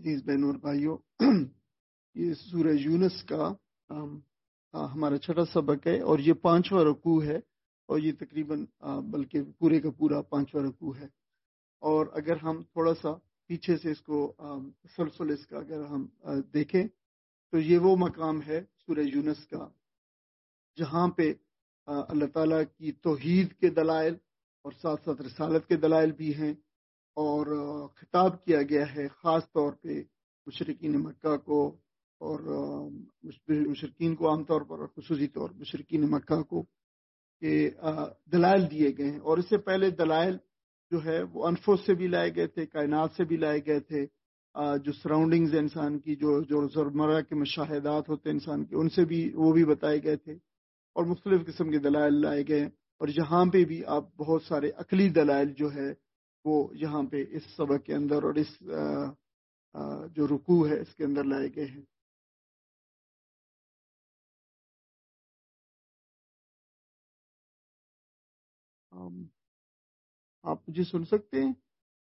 عزیز بہنوں اور بھائیوں، یہ سورہ یونس کا ہمارا چھٹا سبق ہے اور یہ 5واں رکوع ہے، اور یہ تقریباً بلکہ پورے کا پورا 5واں رکوع ہے۔ اور اگر ہم تھوڑا سا پیچھے سے اس کو تسلسل اس کا اگر ہم دیکھیں تو یہ وہ مقام ہے سورہ یونس کا جہاں پہ اللہ تعالیٰ کی توحید کے دلائل اور ساتھ ساتھ رسالت کے دلائل بھی ہیں، اور خطاب کیا گیا ہے خاص طور پہ مشرکین مکہ کو، اور مشرکین کو عام طور پر اور خصوصی طور پر مشرکین مکہ کو کہ دلائل دیے گئے ہیں۔ اور اس سے پہلے دلائل جو ہے وہ انفس سے بھی لائے گئے تھے، کائنات سے بھی لائے گئے تھے، جو سراؤنڈنگز ہیں انسان کی، جو روزمرہ کے مشاہدات ہوتے ہیں انسان کے، ان سے بھی وہ بھی بتائے گئے تھے، اور مختلف قسم کے دلائل لائے گئے ہیں۔ اور یہاں پہ بھی آپ بہت سارے عقلی دلائل جو ہے وہ یہاں پہ اس سبق کے اندر اور اس جو رکوع ہے اس کے اندر لائے گئے ہیں۔ آپ مجھے سن سکتے ہیں؟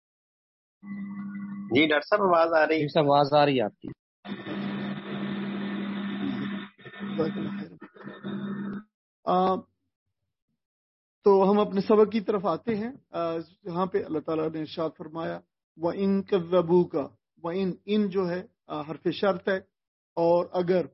جی ڈاکٹر صاحب آواز آ رہی ہے؟ آواز آ رہی ہے آپ کی۔ تو ہم اپنے سبق کی طرف آتے ہیں، جہاں پہ اللہ تعالیٰ نے ارشاد فرمایا وَإِن كَذَّبُوكَ، وَإِن جو ہے حرف شرط ہے، اور اگر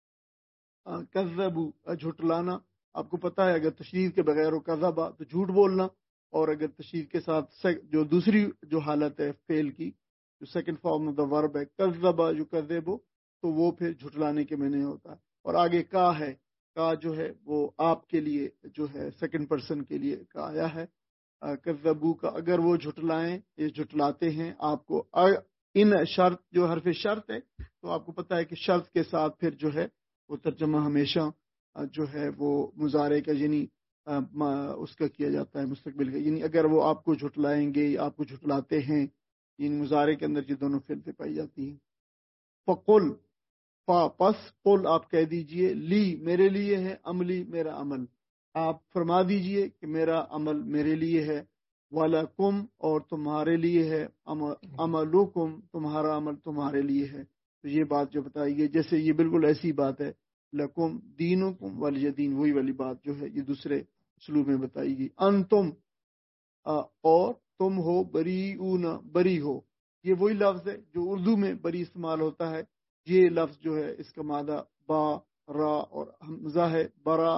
کذبوا جھٹلانا، آپ کو پتا ہے اگر تشدید کے بغیر ہو کذبا تو جھوٹ بولنا، اور اگر تشدید کے ساتھ جو دوسری جو حالت ہے فعل کی، جو سیکنڈ فارم آف دا ورب ہے کذبا یکذبو، تو وہ پھر جھٹلانے کے معنی ہوتا ہے۔ اور آگے کا ہے، کا جو ہے وہ آپ کے لیے جو ہے سیکنڈ پرسن کے لیے کا آیا ہے، کذبو کا اگر وہ جھٹلائیں، یہ جھٹلاتے ہیں آپ کو، ان شرط جو حرف شرط ہے، تو آپ کو پتا ہے کہ شرط کے ساتھ پھر جو ہے وہ ترجمہ ہمیشہ جو ہے وہ مضارع کا یعنی اس کا کیا جاتا ہے مستقبل کا، یعنی اگر وہ آپ کو جھٹلائیں گے، آپ کو جھٹلاتے ہیں، یعنی مضارع کے اندر یہ دونوں فعلیں پائی جاتی ہیں۔ فقل، پس قل آپ کہہ دیجئے، لی میرے لیے ہے، عملی میرا عمل، آپ فرما دیجئے کہ میرا عمل میرے لیے ہے، وَلَكُمْ اور تمہارے لیے ہے، عملکم تمہارا عمل تمہارے لیے ہے۔ تو یہ بات جو بتائی گئی، جیسے یہ بالکل ایسی بات ہے، لکم دینکم ولی دین، وہی والی بات جو ہے یہ دوسرے اسلوب میں بتائی گئی۔ انتم اور تم ہو، بریئون بری ہو، یہ وہی لفظ ہے جو اردو میں بری استعمال ہوتا ہے۔ یہ لفظ جو ہے اس کا مادہ با را اور حمزہ ہے، برا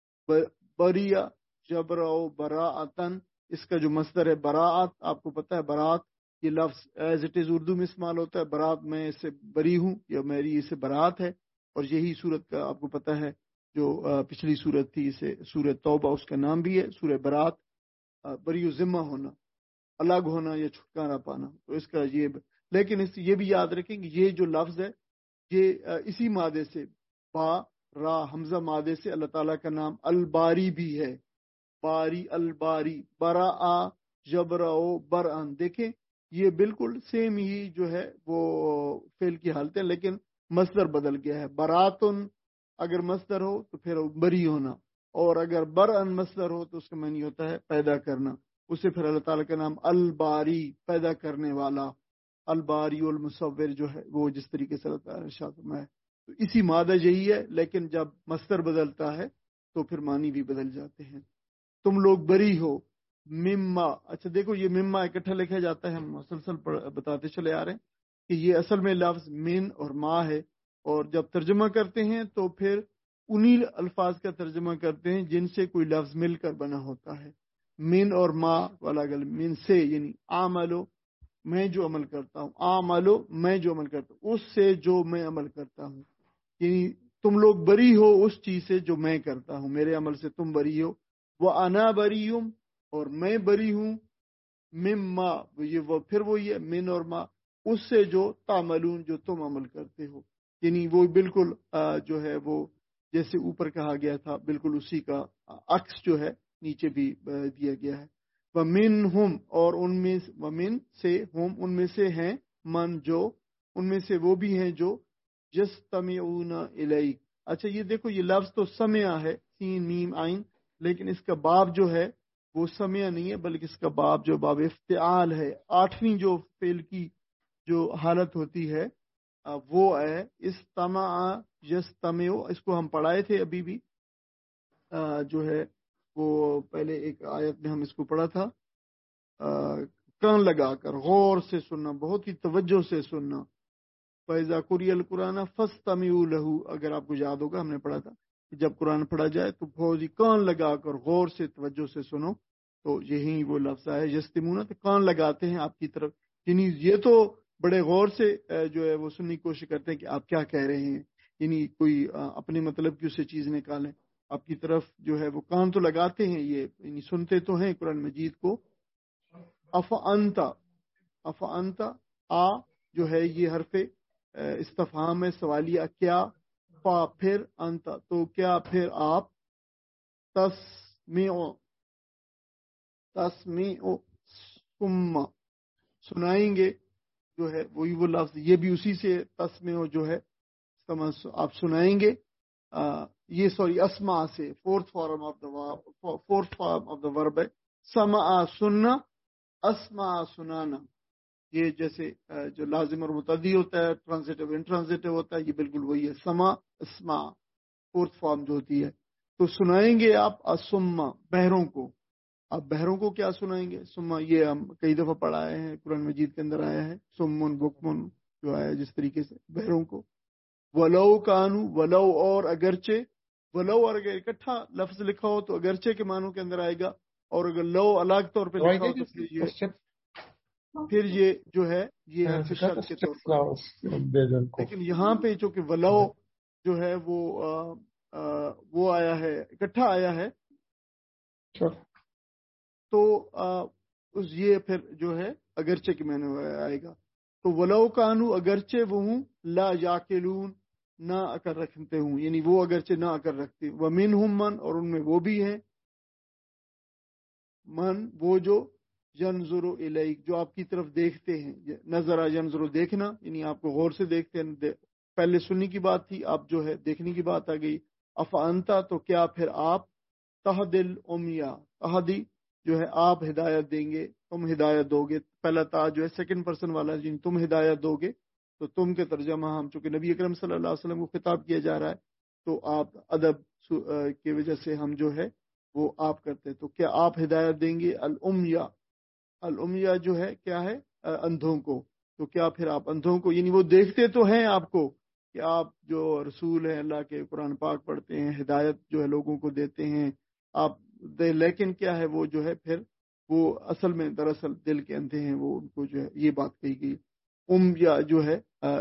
بریا جبرا براعتن، اس کا جو مصدر ہے براعت، آپ کو پتہ ہے براعت یہ لفظ ایز اٹ از اردو میں استعمال ہوتا ہے، برات میں اس سے بری ہوں یا میری اس سے برات ہے، اور یہی صورت کا آپ کو پتہ ہے جو پچھلی صورت تھی اسے سورہ توبہ اس کا نام بھی ہے سورہ برات، بری و ذمہ ہونا، الگ ہونا یا چھٹکارا پانا، تو اس کا یہ لیکن یہ بھی یاد رکھیں کہ یہ جو لفظ ہے یہ اسی مادے سے با را حمزہ مادے سے اللہ تعالیٰ کا نام الباری بھی ہے، باری الباری، برا جبرا بران، دیکھیں یہ بالکل سیم ہی جو ہے وہ فعل کی حالت ہے، لیکن مصدر بدل گیا ہے۔ براتن اگر مصدر ہو تو پھر بری ہونا، اور اگر بران مصدر ہو تو اس کا معنی ہوتا ہے پیدا کرنا، اسے پھر اللہ تعالیٰ کا نام الباری پیدا کرنے والا، الباری المصور جو ہے وہ جس طریقے سے اللہ تعالیٰ نے ارشاد فرمایا، تو اسی مادہ یہی ہے، لیکن جب مصدر بدلتا ہے تو پھر معنی بھی بدل جاتے ہیں۔ تم لوگ بری ہو مما، اچھا دیکھو یہ مما اکٹھا لکھا جاتا ہے، ہم مسلسل بتاتے چلے آ رہے ہیں کہ یہ اصل میں لفظ من اور ما ہے، اور جب ترجمہ کرتے ہیں تو پھر انہی الفاظ کا ترجمہ کرتے ہیں جن سے کوئی لفظ مل کر بنا ہوتا ہے۔ من اور ما والا گل، من سے یعنی عملو میں جو عمل کرتا ہوں، عملو میں جو عمل کرتا ہوں، اس سے جو میں عمل کرتا ہوں، یعنی تم لوگ بری ہو اس چیز سے جو میں کرتا ہوں، میرے عمل سے تم بری ہو، وہ انا بریہم اور میں بری ہوں، مما یہ وہ پھر وہی ہے من اور ما، اس سے جو تعملون جو تم عمل کرتے ہو، یعنی وہ بالکل جو ہے وہ جیسے اوپر کہا گیا تھا بالکل اسی کا عکس جو ہے نیچے بھی دیا گیا ہے۔ وَمِنْهُمْ اور ان میں، وَمِن سے ہم ان میں سے ہیں، من جو ان میں سے وہ بھی ہیں جو یستمعون الیک، اچھا یہ دیکھو یہ لفظ تو سمع ہے، سین میم عین، لیکن اس کا باب جو ہے وہ سمع نہیں ہے، بلکہ اس کا باب جو باب افتعال ہے، 8ویں جو فعل کی جو حالت ہوتی ہے وہ ہے استمع یستمع. اس کو ہم پڑھائے تھے ابھی بھی، جو ہے وہ پہلے ایک آیت میں ہم اس کو پڑھا تھا. کان لگا کر غور سے سننا، بہت ہی توجہ سے سننا. فَإِذَا قُرِئَ الْقُرْآنُ فَاسْتَمِعُوا لَهُ. اگر آپ کو یاد ہوگا ہم نے پڑھا تھا کہ جب قرآن پڑھا جائے تو بہت ہی کان لگا کر غور سے توجہ سے سنو. تو یہی وہ لفظ ہے یستمعون، تو کان لگاتے ہیں آپ کی طرف. یعنی یہ تو بڑے غور سے جو ہے وہ سننے کی کوشش کرتے ہیں کہ آپ کیا کہہ رہے ہیں، یعنی کوئی اپنے مطلب کی اسے چیز نکالیں. آپ کی طرف جو ہے وہ کان تو لگاتے ہیں، یہ یعنی سنتے تو ہیں قرآن مجید کو. افانتا، افانتا آ جو ہے یہ حرف استفہام ہے، سوالیہ. کیا؟ فا پھر، انتا تو کیا پھر آپ، تسمیع، تسمیع ثم سنائیں گے. جو ہے وہی وہ لفظ، یہ بھی اسی سے تسمیع جو ہے آپ سنائیں گے. یہ سوری اسما سے فورتھ فارم آف دا ورب ہے. سمع سننا، اسما سنانا. یہ جیسے جو لازم اور متعدی ہوتا ہے، ٹرانزیٹو انٹرانزیٹو ہوتا ہے، یہ بالکل وہی ہے. سما اسما فورتھ فارم جو ہوتی ہے. تو سنائیں گے آپ اسما بہروں کو. آپ بہروں کو کیا سنائیں گے؟ سما یہ ہم کئی دفعہ پڑھائے ہیں، قرآن مجید کے اندر آیا ہے سمن بکمن جو آیا جس طریقے سے بہروں کو. ولو کانو، ولو اور اگرچہ. ولو اور اگر اکٹھا لفظ لکھا ہو تو اگرچہ کے معنوں کے اندر آئے گا، اور اگر لو الگ طور پہ لکھا ہو تو پھر یہ جو ہے یہ حرف شرط کے طور پر. لیکن یہاں پہ چونکہ ولو جو ہے وہ آیا ہے، اکٹھا آیا ہے، تو یہ پھر جو ہے اگرچہ کے معنی آئے گا. تو ولو کانو اگرچہ وہ ہوں، لا یاقلون نہ عقل رکھتے ہوں، یعنی وہ اگرچہ نہ عقل رکھتے. ومنہم من، اور ان میں وہ بھی ہیں، من وہ جو ینظر الیک جو آپ کی طرف دیکھتے ہیں. نظر ینظر دیکھنا، یعنی آپ کو غور سے دیکھتے ہیں. پہلے سننے کی بات تھی، اب جو ہے دیکھنے کی بات آ گئی. افانتا تو کیا پھر آپ، تہدل امیہ، تہدی جو ہے آپ ہدایت دیں گے، تم ہدایت دو گے. پہلا تا جو ہے سیکنڈ پرسن والا، جن تم ہدایت دو گے. تو تم کے ترجمہ ہم چونکہ نبی اکرم صلی اللہ علیہ وسلم کو خطاب کیا جا رہا ہے، تو آپ ادب کی وجہ سے ہم جو ہے وہ آپ کرتے. تو کیا آپ ہدایت دیں گے الامیہ، الامیہ جو ہے کیا ہے، اندھوں کو. تو کیا پھر آپ اندھوں کو، یعنی وہ دیکھتے تو ہیں آپ کو کہ آپ جو رسول ہیں اللہ کے، قرآن پاک پڑھتے ہیں، ہدایت جو ہے لوگوں کو دیتے ہیں آپ، لیکن کیا ہے وہ جو ہے پھر وہ اصل میں دراصل دل کے اندھے ہیں. وہ ان کو جو ہے یہ بات کہی گئی. امیہ جو ہے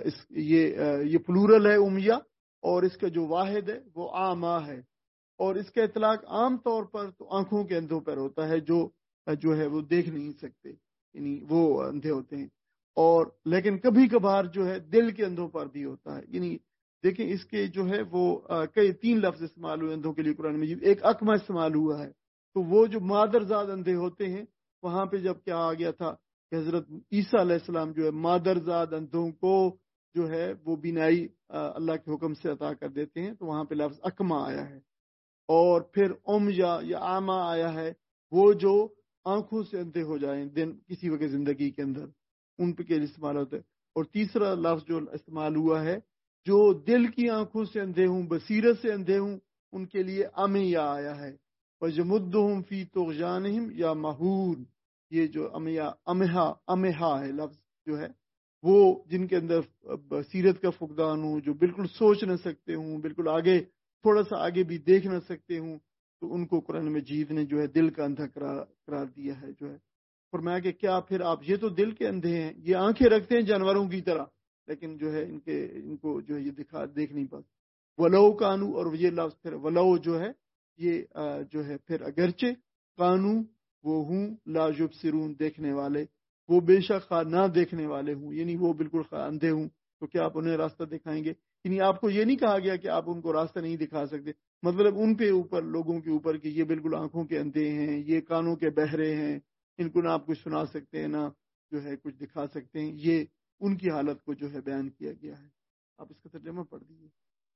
یہ پلورل ہے امیہ، اور اس کا جو واحد ہے وہ عامہ ہے. اور اس کا اطلاق عام طور پر تو آنکھوں کے اندھوں پر ہوتا ہے، جو ہے وہ دیکھ نہیں سکتے، یعنی وہ اندھے ہوتے ہیں. اور لیکن کبھی کبھار جو ہے دل کے اندھوں پر بھی ہوتا ہے. یعنی دیکھیں اس کے جو ہے وہ کئی 3 لفظ استعمال ہوئے اندھوں کے لیے قرآن مجید. ایک اکمہ استعمال ہوا ہے، تو وہ جو مادرزاد اندھے ہوتے ہیں، وہاں پہ جب کیا آ گیا تھا کہ حضرت عیسیٰ علیہ السلام جو ہے مادرزاد اندھوں کو جو ہے وہ بینائی اللہ کے حکم سے عطا کر دیتے ہیں، تو وہاں پہ لفظ اکمہ آیا ہے. اور پھر یا آما آیا ہے، وہ جو آنکھوں سے اندھے ہو جائیں دن کسی وقت زندگی کے اندر، ان پہ کے لیے استعمال ہوتا ہے. اور تیسرا لفظ جو استعمال ہوا ہے، جو دل کی آنکھوں سے اندھے ہوں، بصیرت سے اندھے ہوں، ان کے لیے امیہ آیا ہے. وَجَمُدُّهُمْ فِي طُغْيَانِهِمْ یا مہون. یہ جو امہا ہے لفظ جو ہے، وہ جن کے اندر بصیرت کا فقدان ہوں، جو بالکل سوچ نہ سکتے ہوں، بالکل آگے تھوڑا سا آگے بھی دیکھ نہ سکتے ہوں، تو ان کو قرآن مجید نے جو ہے دل کا اندھا قرار دیا ہے. جو ہے فرمایا کہ کیا پھر آپ، یہ تو دل کے اندھے ہیں، یہ آنکھیں رکھتے ہیں جانوروں کی طرح، لیکن جو ہے ان کو جو ہے یہ دیکھ نہیں پاتے. ولو کانو، اور یہ لفظ پھر ولو جو ہے یہ جو ہے پھر اگرچہ کانو وہ ہوں، لا یبصرون دیکھنے والے، وہ بے شک خواہ نہ دیکھنے والے ہوں، یعنی وہ بالکل اندھے ہوں، تو کیا آپ انہیں راستہ دکھائیں گے؟ یعنی آپ کو یہ نہیں کہا گیا کہ آپ ان کو راستہ نہیں دکھا سکتے، مطلب ان پہ اوپر، لوگوں کے اوپر کہ یہ بالکل آنکھوں کے اندھے ہیں، یہ کانوں کے بہرے ہیں، ان کو نہ آپ کچھ سنا سکتے ہیں، نہ جو ہے کچھ دکھا سکتے ہیں. یہ ان کی حالت کو جو ہے بیان کیا گیا ہے. آپ اس کا ترجمہ پڑھ دیجیے.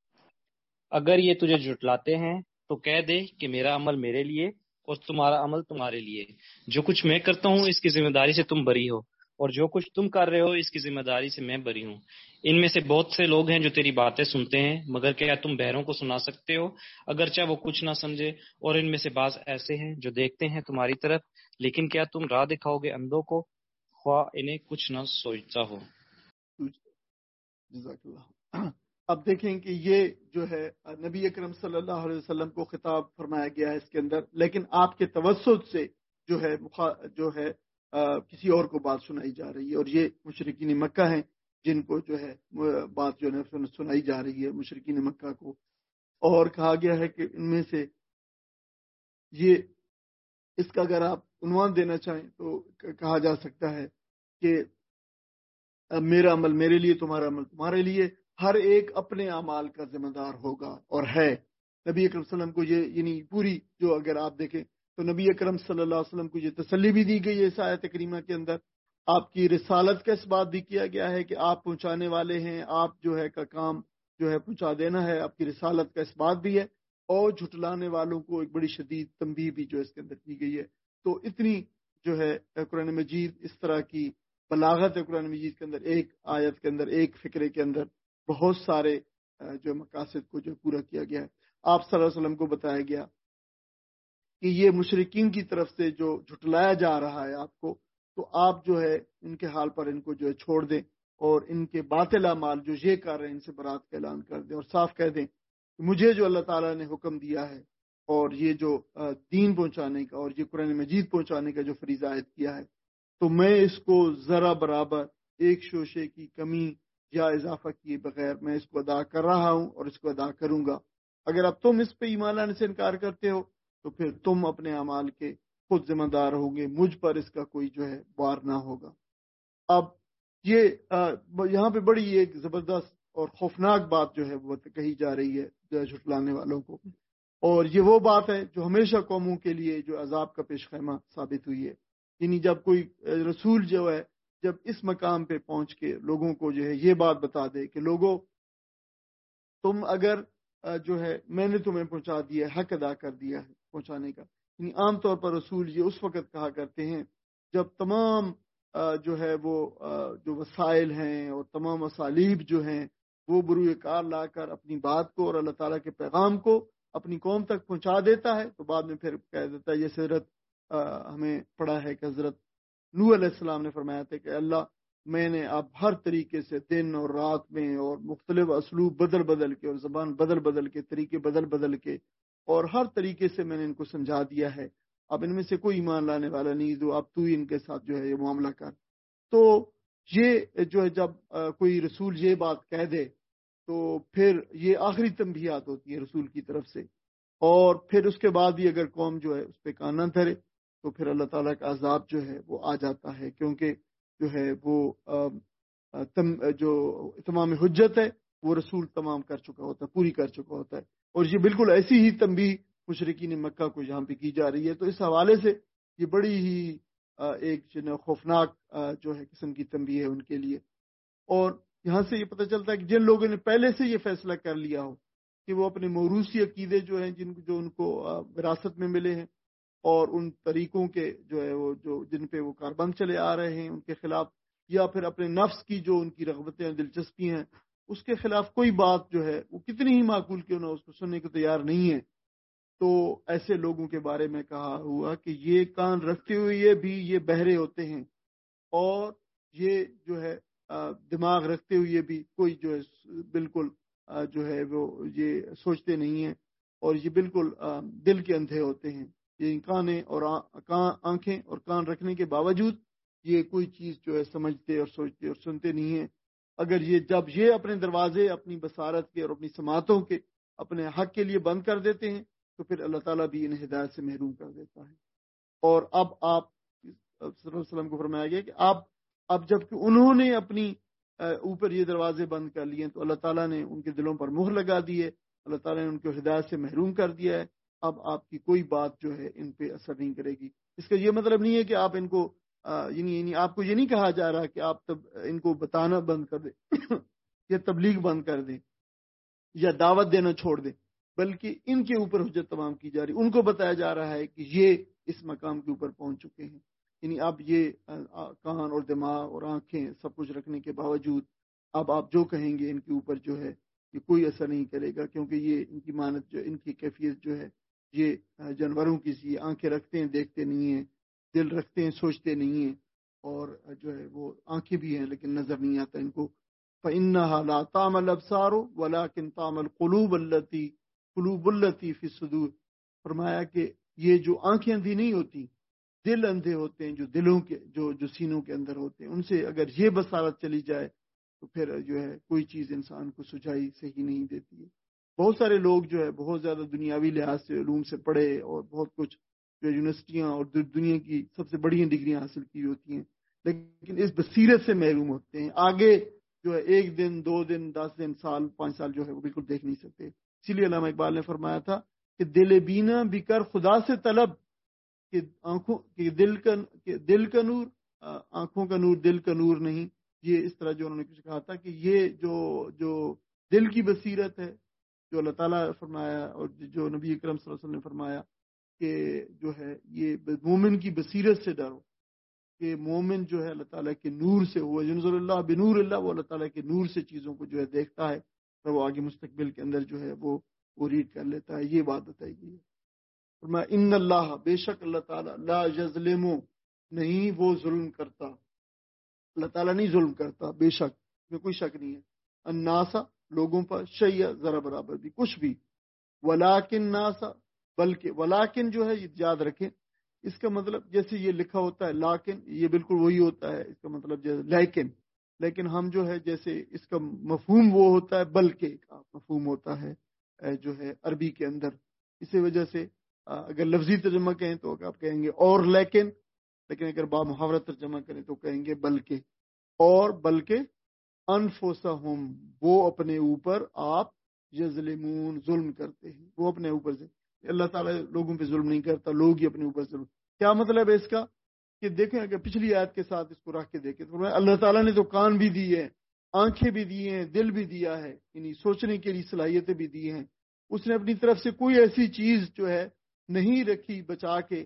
اگر یہ تجھے جھٹلاتے ہیں تو کہہ دے کہ میرا عمل میرے لیے اور تمہارا عمل تمہارے لیے، جو کچھ میں کرتا ہوں اس کی ذمہ داری سے تم بری ہو. اور جو کچھ تم کر رہے ہو اس کی ذمہ داری سے میں بری ہوں۔ ان میں سے بہت سے لوگ ہیں جو تیری باتیں سنتے ہیں، مگر کیا تم بہروں کو سنا سکتے ہو اگرچہ وہ کچھ نہ سمجھے؟ اور ان میں سے بعض ایسے ہیں جو دیکھتے ہیں تمہاری طرف، لیکن کیا تم راہ دکھاؤ گے اندھوں کو، خواہ انہیں کچھ نہ سوچتا ہو؟ جزاک اللہ۔ اب دیکھیں کہ یہ جو ہے نبی اکرم صلی اللہ علیہ وسلم کو خطاب فرمایا گیا ہے اس کے اندر، لیکن آپ کے توسط سے جو ہے کسی اور کو بات سنائی جا رہی ہے، اور یہ مشرکین مکہ ہیں جن کو جو ہے بات جو ہے سنائی جا رہی ہے مشرکین مکہ کو، اور کہا گیا ہے کہ ان میں سے یہ اس کا اگر آپ عنوان دینا چاہیں تو کہا جا سکتا ہے کہ میرا عمل میرے لیے، تمہارا عمل تمہارے لیے، ہر ایک اپنے اعمال کا ذمہ دار ہوگا اور ہے۔ نبی اکرم صلی اللہ علیہ وسلم کو یہ یعنی پوری جو اگر آپ دیکھیں تو نبی اکرم صلی اللہ علیہ وسلم کو یہ تسلی بھی دی گئی ہے اس آیت کریمہ کے اندر، آپ کی رسالت کا اس بات بھی کیا گیا ہے کہ آپ پہنچانے والے ہیں، آپ جو ہے کا کام جو ہے پہنچا دینا ہے، آپ کی رسالت کا اس بات بھی ہے، اور جھٹلانے والوں کو ایک بڑی شدید تنبیہ بھی جو اس کے اندر کی گئی ہے۔ تو اتنی جو ہے قرآن مجید اس طرح کی بلاغت ہے قرآن مجید کے اندر، ایک آیت کے اندر، ایک فکرے کے اندر بہت سارے جو مقاصد کو جو پورا کیا گیا ہے۔ آپ صلی اللہ علیہ وسلم کو بتایا گیا کہ یہ مشرکین کی طرف سے جو جھٹلایا جا رہا ہے آپ کو، تو آپ جو ہے ان کے حال پر ان کو جو ہے چھوڑ دیں، اور ان کے باطل اعمال جو یہ کر رہے ہیں ان سے برات کا اعلان کر دیں، اور صاف کہہ دیں کہ مجھے جو اللہ تعالیٰ نے حکم دیا ہے اور یہ جو دین پہنچانے کا اور یہ قرآن مجید پہنچانے کا جو فریضہ عائد کیا ہے، تو میں اس کو ذرا برابر ایک شوشے کی کمی یا اضافہ کیے بغیر میں اس کو ادا کر رہا ہوں اور اس کو ادا کروں گا۔ اگر اب تم اس پہ ایمان لانے سے انکار کرتے ہو تو پھر تم اپنے اعمال کے خود ذمہ دار ہوگے، مجھ پر اس کا کوئی جو ہے بار نہ ہوگا۔ اب یہ یہاں پہ بڑی ایک زبردست اور خوفناک بات جو ہے وہ کہی جا رہی ہے جھٹلانے والوں کو، اور یہ وہ بات ہے جو ہمیشہ قوموں کے لیے جو عذاب کا پیش خیمہ ثابت ہوئی ہے۔ یعنی جب کوئی رسول جو ہے جب اس مقام پہ پہنچ کے لوگوں کو جو ہے یہ بات بتا دے کہ لوگوں تم اگر جو ہے میں نے تمہیں پہنچا دیا ہے، حق ادا کر دیا ہے پہنچانے کا، یعنی عام طور پر رسول یہ اس وقت کہا کرتے ہیں جب تمام جو ہے وہ جو وسائل ہیں اور تمام اسالیب جو ہیں وہ بروئے کار لا کر اپنی بات کو اور اللہ تعالیٰ کے پیغام کو اپنی قوم تک پہنچا دیتا ہے، تو بعد میں پھر کہہ دیتا ہے، یہ حضرت ہمیں پڑھا ہے کہ حضرت نوح علیہ السلام نے فرمایا تھا کہ اللہ میں نے اب ہر طریقے سے دن اور رات میں اور مختلف اسلوب بدل بدل کے اور زبان بدل بدل کے طریقے بدل بدل کے اور ہر طریقے سے میں نے ان کو سمجھا دیا ہے، اب ان میں سے کوئی ایمان لانے والا نہیں، تو اب تو ہی ان کے ساتھ جو ہے یہ معاملہ کر۔ تو یہ جو ہے جب کوئی رسول یہ بات کہہ دے تو پھر یہ آخری تنبیہات ہوتی ہے رسول کی طرف سے، اور پھر اس کے بعد بھی اگر قوم جو ہے اس پہ کان نہ دھرے تو پھر اللہ تعالیٰ کا عذاب جو ہے وہ آ جاتا ہے، کیونکہ جو ہے وہ جو تمام حجت ہے وہ رسول تمام کر چکا ہوتا ہے، پوری کر چکا ہوتا ہے، اور یہ بالکل ایسی ہی تنبیہ مشرکین مکہ کو یہاں پہ کی جا رہی ہے۔ تو اس حوالے سے یہ بڑی ہی ایک خوفناک جو ہے قسم کی تنبیہ ہے ان کے لیے، اور یہاں سے یہ پتہ چلتا ہے کہ جن لوگوں نے پہلے سے یہ فیصلہ کر لیا ہو کہ وہ اپنے موروثی عقیدے جو ہیں جو ان کو وراثت میں ملے ہیں اور ان طریقوں کے جو ہے وہ جو جن پہ وہ کاربند چلے آ رہے ہیں ان کے خلاف، یا پھر اپنے نفس کی جو ان کی رغبتیں اور دلچسپی ہیں اس کے خلاف کوئی بات جو ہے وہ کتنی ہی معقول کیوں نہ اس کو سننے کو تیار نہیں ہے، تو ایسے لوگوں کے بارے میں کہا ہوا کہ یہ کان رکھتے ہوئے بھی یہ بہرے ہوتے ہیں، اور یہ جو ہے دماغ رکھتے ہوئے بھی کوئی جو ہے بالکل جو ہے وہ یہ سوچتے نہیں ہیں، اور یہ بالکل دل کے اندھے ہوتے ہیں، یہ کانیں اور آنکھیں اور کان رکھنے کے باوجود یہ کوئی چیز جو ہے سمجھتے اور سوچتے اور سنتے نہیں ہیں۔ اگر یہ جب یہ اپنے دروازے اپنی بصارت کے اور اپنی سماعتوں کے اپنے حق کے لیے بند کر دیتے ہیں تو پھر اللہ تعالیٰ بھی انہیں ہدایت سے محروم کر دیتا ہے۔ اور اب آپ صلی اللہ علیہ وسلم کو فرمایا گیا کہ اب جب کہ انہوں نے اپنی اوپر یہ دروازے بند کر لیے تو اللہ تعالیٰ نے ان کے دلوں پر مہر لگا دی ہے، اللہ تعالیٰ نے ان کو ہدایت سے محروم کر دیا ہے، اب آپ کی کوئی بات جو ہے ان پہ اثر نہیں کرے گی۔ اس کا یہ مطلب نہیں ہے کہ آپ ان کو یعنی آپ کو یہ نہیں کہا جا رہا کہ آپ ان کو بتانا بند کر دیں یا تبلیغ بند کر دیں یا دعوت دینا چھوڑ دیں، بلکہ ان کے اوپر حجت تمام کی جا رہی، ان کو بتایا جا رہا ہے کہ یہ اس مقام کے اوپر پہنچ چکے ہیں۔ یعنی اب یہ کان اور دماغ اور آنکھیں سب کچھ رکھنے کے باوجود اب آپ جو کہیں گے ان کے اوپر جو ہے یہ کوئی اثر نہیں کرے گا، کیونکہ یہ ان کی مانت جو ان کی کیفیت جو ہے یہ جانوروں کی سی، آنکھیں رکھتے ہیں دیکھتے نہیں ہیں، دل رکھتے ہیں سوچتے نہیں ہیں، اور جو ہے وہ آنکھیں بھی ہیں لیکن نظر نہیں آتا ان کو. فَإِنَّهَا لَا تَعْمَى الْأَبْصَارُ وَلَكِنْ تَعْمَى الْقُلُوبُ الَّتِي فِي الصُّدُورِ. فرمایا کہ یہ جو آنکھیں اندھی نہیں ہوتی، دل اندھے ہوتے ہیں جو دلوں کے جو سینوں کے اندر ہوتے ہیں. ان سے اگر یہ بصارت چلی جائے تو پھر جو ہے کوئی چیز انسان کو سجائی صحیح نہیں دیتی ہے. بہت سارے لوگ جو ہے بہت زیادہ دنیاوی لحاظ سے علوم سے پڑھے اور بہت کچھ جو یونیورسٹیاں اور دنیا کی سب سے بڑی ڈگریاں حاصل کی ہوتی ہیں، لیکن اس بصیرت سے محروم ہوتے ہیں. آگے جو ہے 1 دن 2 دن 10 دن سال 5 سال جو ہے وہ بالکل دیکھ نہیں سکتے. اسی لیے علامہ اقبال نے فرمایا تھا کہ دل بینا بھی کر خدا سے طلب، کہ آنکھوں کہ دل کا نور، آنکھوں کا نور دل کا نور نہیں. یہ اس طرح جو انہوں نے کچھ کہا تھا کہ یہ جو دل کی بصیرت ہے جو اللہ تعالیٰ فرمایا اور جو نبی اکرم صلی اللہ علیہ وسلم نے فرمایا کہ جو ہے یہ مومن کی بصیرت سے ڈرو، کہ مومن جو ہے اللہ تعالیٰ کے نور سے، وہ ینظر اللہ بنور اللہ، وہ اللہ تعالیٰ کے نور سے چیزوں کو جو ہے دیکھتا ہے اور وہ آگے مستقبل کے اندر جو ہے وہ ریڈ کر لیتا ہے. یہ بات بتائی گئی ہے. فرمایا ان اللہ، بے شک اللہ تعالیٰ، لا یظلم، نہیں وہ ظلم کرتا. اللہ تعالیٰ نہیں ظلم کرتا، بے شک میں کوئی شک نہیں ہے. الناسا، لوگوں پر، شیء ذرا برابر بھی کچھ بھی، ولیکن ناسا، بلکہ ولیکن جو ہے یہ یاد رکھیں اس کا مطلب جیسے یہ لکھا ہوتا ہے لیکن، یہ بالکل وہی ہوتا ہے اس کا مطلب جیسے لیکن ہم جو ہے جیسے اس کا مفہوم وہ ہوتا ہے بلکہ کا مفہوم ہوتا ہے جو ہے عربی کے اندر. اسی وجہ سے اگر لفظی ترجمہ کہیں تو آپ کہیں گے اور لیکن اگر با محاورت ترجمہ کریں تو کہیں گے بلکہ. اور بلکہ انفسہم، وہ اپنے اوپر آپ یظلمون، ظلم کرتے ہیں. وہ اپنے اوپر سے، اللہ تعالیٰ لوگوں پہ ظلم نہیں کرتا، لوگ ہی اپنے اوپر ظلم. کیا مطلب ہے اس کا؟ کہ دیکھیں اگر پچھلی آیت کے ساتھ اس کو رکھ کے دیکھیں تو اللہ تعالیٰ نے تو کان بھی دیے ہیں، آنکھیں بھی دی ہیں، دل بھی دیا ہے، یعنی سوچنے کے لیے صلاحیتیں بھی دی ہیں. اس نے اپنی طرف سے کوئی ایسی چیز جو ہے نہیں رکھی بچا کے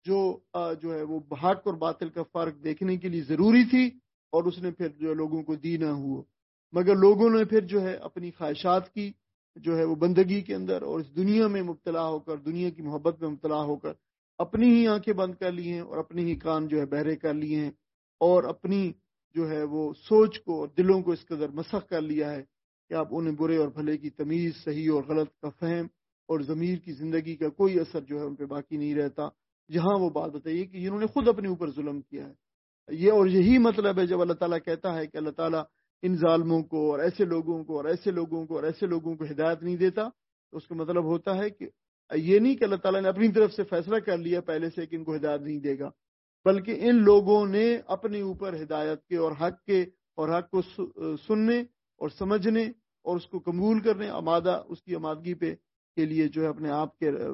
جو ہے وہ حق اور باطل کا فرق دیکھنے کے لیے ضروری تھی، اور اس نے پھر جو لوگوں کو دی نہ ہوا. مگر لوگوں نے پھر جو ہے اپنی خواہشات کی جو ہے وہ بندگی کے اندر اور اس دنیا میں مبتلا ہو کر، دنیا کی محبت میں مبتلا ہو کر اپنی ہی آنکھیں بند کر لی ہیں اور اپنی ہی کان جو ہے بہرے کر لیے ہیں، اور اپنی جو ہے وہ سوچ کو اور دلوں کو اس قدر مسخ کر لیا ہے کہ آپ انہیں برے اور بھلے کی تمیز، صحیح اور غلط کا فہم اور ضمیر کی زندگی کا کوئی اثر جو ہے ان پہ باقی نہیں رہتا. جہاں وہ بات بتائیے کہ انہوں نے خود اپنے اوپر ظلم کیا ہے. یہ اور یہی مطلب ہے جب اللہ تعالیٰ کہتا ہے کہ اللہ تعالیٰ ان ظالموں کو اور ایسے لوگوں کو اور ایسے لوگوں کو اور ایسے لوگوں کو ہدایت نہیں دیتا، تو اس کا مطلب ہوتا ہے کہ یہ نہیں کہ اللہ تعالیٰ نے اپنی طرف سے فیصلہ کر لیا پہلے سے کہ ان کو ہدایت نہیں دے گا، بلکہ ان لوگوں نے اپنے اوپر ہدایت کے اور حق کو سننے اور سمجھنے اور اس کو قبول کرنے، اس کی آمادگی کے لیے جو ہے اپنے آپ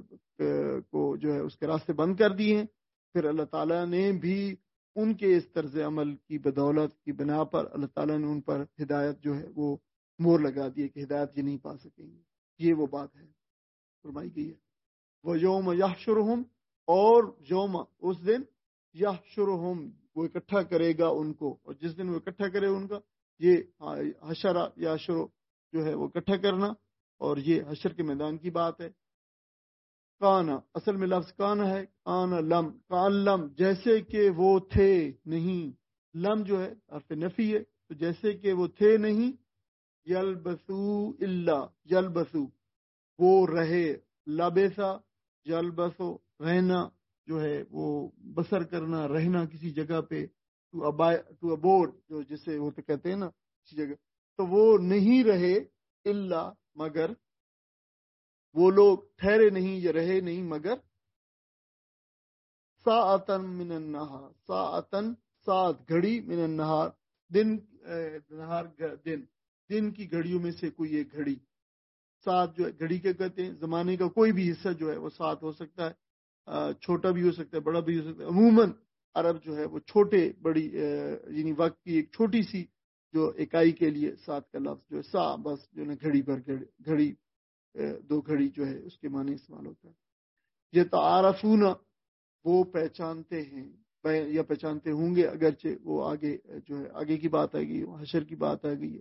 کو جو ہے اس کے راستے بند کر دیے ہیں. پھر اللہ تعالیٰ نے بھی ان کے اس طرز عمل کی بدولت کی بنا پر اللہ تعالیٰ نے ان پر ہدایت جو ہے وہ مور لگا دی کہ ہدایت یہ نہیں پا سکیں گے. یہ وہ بات ہے فرمائی گئی ہے. وَيَوْمَ يَحْشُرُهُمْ، اور یوم اس دن، یحشرہم وہ اکٹھا کرے گا ان کو، اور جس دن وہ اکٹھا کرے ان کا، یہ حشرہ یا شرو جو ہے وہ اکٹھا کرنا، اور یہ حشر کے میدان کی بات ہے. کانا، اصل میں لفظ کانا ہے، کانا لم، کان لم، جیسے کہ وہ تھے نہیں. لم جو ہے حرف نفی ہے، تو جیسے کہ وہ تھے نہیں. یلبسو الا، یلبسو وہ رہے، لبسا یلبسو رہنا جو ہے وہ بسر کرنا، رہنا کسی جگہ پہ، ٹو ابورڈ جو جسے وہ تو کہتے ہیں نا کسی جگہ، تو وہ نہیں رہے الا مگر، وہ لوگ ٹھہرے نہیں یا رہے نہیں مگر ساعتن من النہار، ساعتن ساعت گھڑی، من النہار دن، نہار دن کی گھڑیوں میں سے کوئی ایک گھڑی. ساتھ جو ہے گھڑی کے کہتے ہیں زمانے کا کوئی بھی حصہ جو ہے وہ ساتھ ہو سکتا ہے، چھوٹا بھی ہو سکتا ہے، بڑا بھی ہو سکتا ہے. عموماً عرب جو ہے وہ چھوٹے بڑی یعنی وقت کی ایک چھوٹی سی جو اکائی کے لیے ساتھ کا لفظ جو ہے سا، بس جو ہے گھڑی پر گھڑی، 2 گھڑی جو ہے اس کے معنی استعمال ہوتا ہے. یہ تعارفون، وہ پہچانتے ہیں، یا پہچانتے ہوں گے، اگرچہ وہ آگے جو ہے آگے کی بات آ گئی، حشر کی بات آ گئی ہے،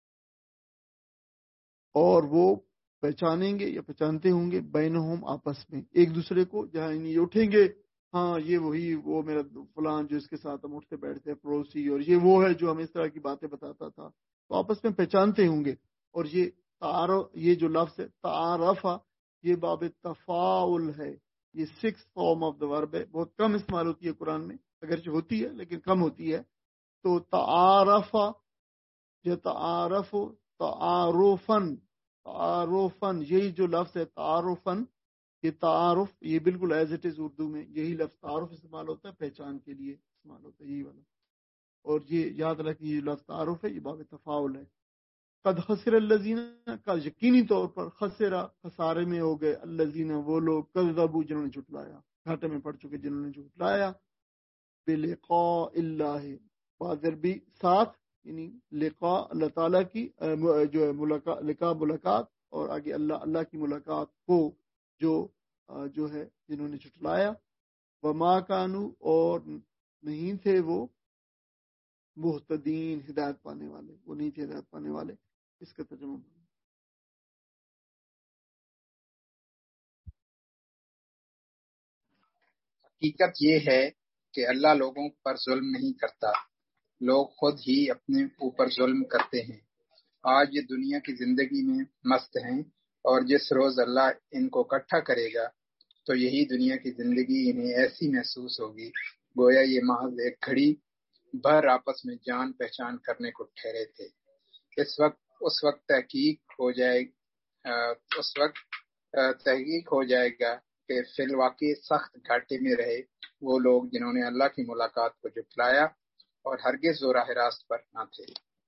اور وہ پہچانیں گے یا پہچانتے ہوں گے بینہم آپس میں ایک دوسرے کو، جہاں یہ اٹھیں گے ہاں یہ وہی وہ میرا فلان جو اس کے ساتھ ہم اٹھتے بیٹھتے ہیں پڑوسی، اور یہ وہ ہے جو ہمیں اس طرح کی باتیں بتاتا تھا، تو آپس میں پہچانتے ہوں گے. اور یہ تعارف، یہ جو لفظ ہے تعارفہ، یہ باب تفاعل ہے، یہ 6 فارم آف دا ورب ہے، بہت کم استعمال ہوتی ہے قرآن میں، اگرچہ ہوتی ہے لیکن کم ہوتی ہے. تو تعارفہ، یہ تعارف، تعارفن، تعارفن، یہی جو لفظ ہے تعارفن، یہ تعارف یہ بالکل ایز اٹ از اردو میں یہی لفظ تعارف استعمال ہوتا ہے، پہچان کے لیے استعمال ہوتا ہے یہی والا. اور یہ یاد رکھیں یہ لفظ تعارف ہے، یہ باب تفاعل ہے. قد خسر الذین، کا یقینی طور پر خسرہ خسارے میں ہو گئے، الذین وہ لوگ، کذبوا جنہوں نے جھٹلایا، گھاٹے میں پڑ چکے جنہوں نے جھٹلایا، بلقاء اللہ، بادر بھی ساتھ، یعنی لقاء اللہ تعالیٰ کی جو ہے ملاقات، لقاء ملاقات، اور آگے اللہ کی ملاقات کو جو ہے جنہوں نے جھٹلایا. وما کانوا، اور نہیں تھے وہ مہتدین ہدایت پانے والے، وہ نہیں تھے ہدایت پانے والے. اس کا ترجمہ حقیقت یہ ہے کہ اللہ لوگوں پر ظلم نہیں کرتا، لوگ خود ہی اپنے اوپر ظلم کرتے ہیں. آج یہ دنیا کی زندگی میں مست ہیں، اور جس روز اللہ ان کو اکٹھا کرے گا تو یہی دنیا کی زندگی انہیں ایسی محسوس ہوگی گویا یہ محض ایک گھڑی بھر آپس میں جان پہچان کرنے کو ٹھہرے تھے. اس وقت تحقیق ہو جائے گا کہ فی الواقع سخت گھاٹے میں رہے وہ لوگ جنہوں نے اللہ کی ملاقات کو جھٹلایا اور ہرگز وہ راہ راست پر نہ تھے.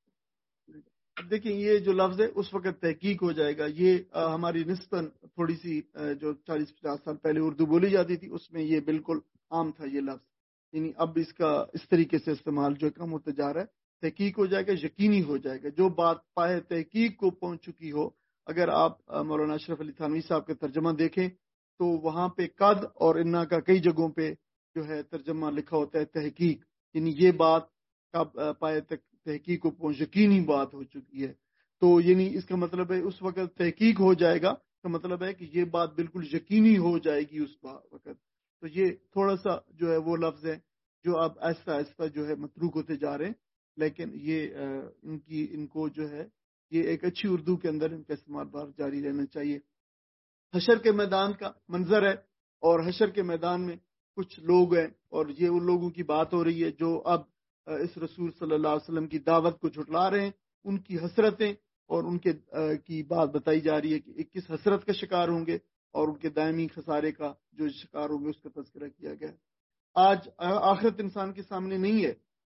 اب دیکھیں یہ جو لفظ ہے اس وقت تحقیق ہو جائے گا، یہ ہماری نسبتاً تھوڑی سی جو 40-50 سال پہلے اردو بولی جاتی تھی اس میں یہ بالکل عام تھا یہ لفظ، یعنی اب اس کا اس طریقے سے استعمال جو کم ہوتا جا رہا ہے. تحقیق ہو جائے گا، یقینی ہو جائے گا، جو بات پائے تحقیق کو پہنچ چکی ہو. اگر آپ مولانا اشرف علی تھانوی صاحب کا ترجمہ دیکھیں تو وہاں پہ قد اور انا کا کئی جگہوں پہ جو ہے ترجمہ لکھا ہوتا ہے تحقیق، یعنی یہ بات کب پائے تک تحقیق کو پہنچ، یقینی بات ہو چکی ہے. تو یعنی اس کا مطلب ہے اس وقت تحقیق ہو جائے گا کا مطلب ہے کہ یہ بات بالکل یقینی ہو جائے گی اس وقت. تو یہ تھوڑا سا جو ہے وہ لفظ ہے جو اب آہستہ آہستہ جو ہے متروک ہوتے جا رہے ہیں، لیکن یہ ان کو جو ہے یہ ایک اچھی اردو کے اندر ان کا استعمال بار جاری رہنا چاہیے. حشر کے میدان کا منظر ہے، اور حشر کے میدان میں کچھ لوگ ہیں، اور یہ ان لوگوں کی بات ہو رہی ہے جو اب اس رسول صلی اللہ علیہ وسلم کی دعوت کو جھٹلا رہے ہیں. ان کی حسرتیں اور ان کے کی بات بتائی جا رہی ہے کہ کس حسرت کا شکار ہوں گے، اور ان کے دائمی خسارے کا جو شکار ہوں گے اس کا تذکرہ کیا گیا. آج آخرت انسان کے سامنے نہیں ہے،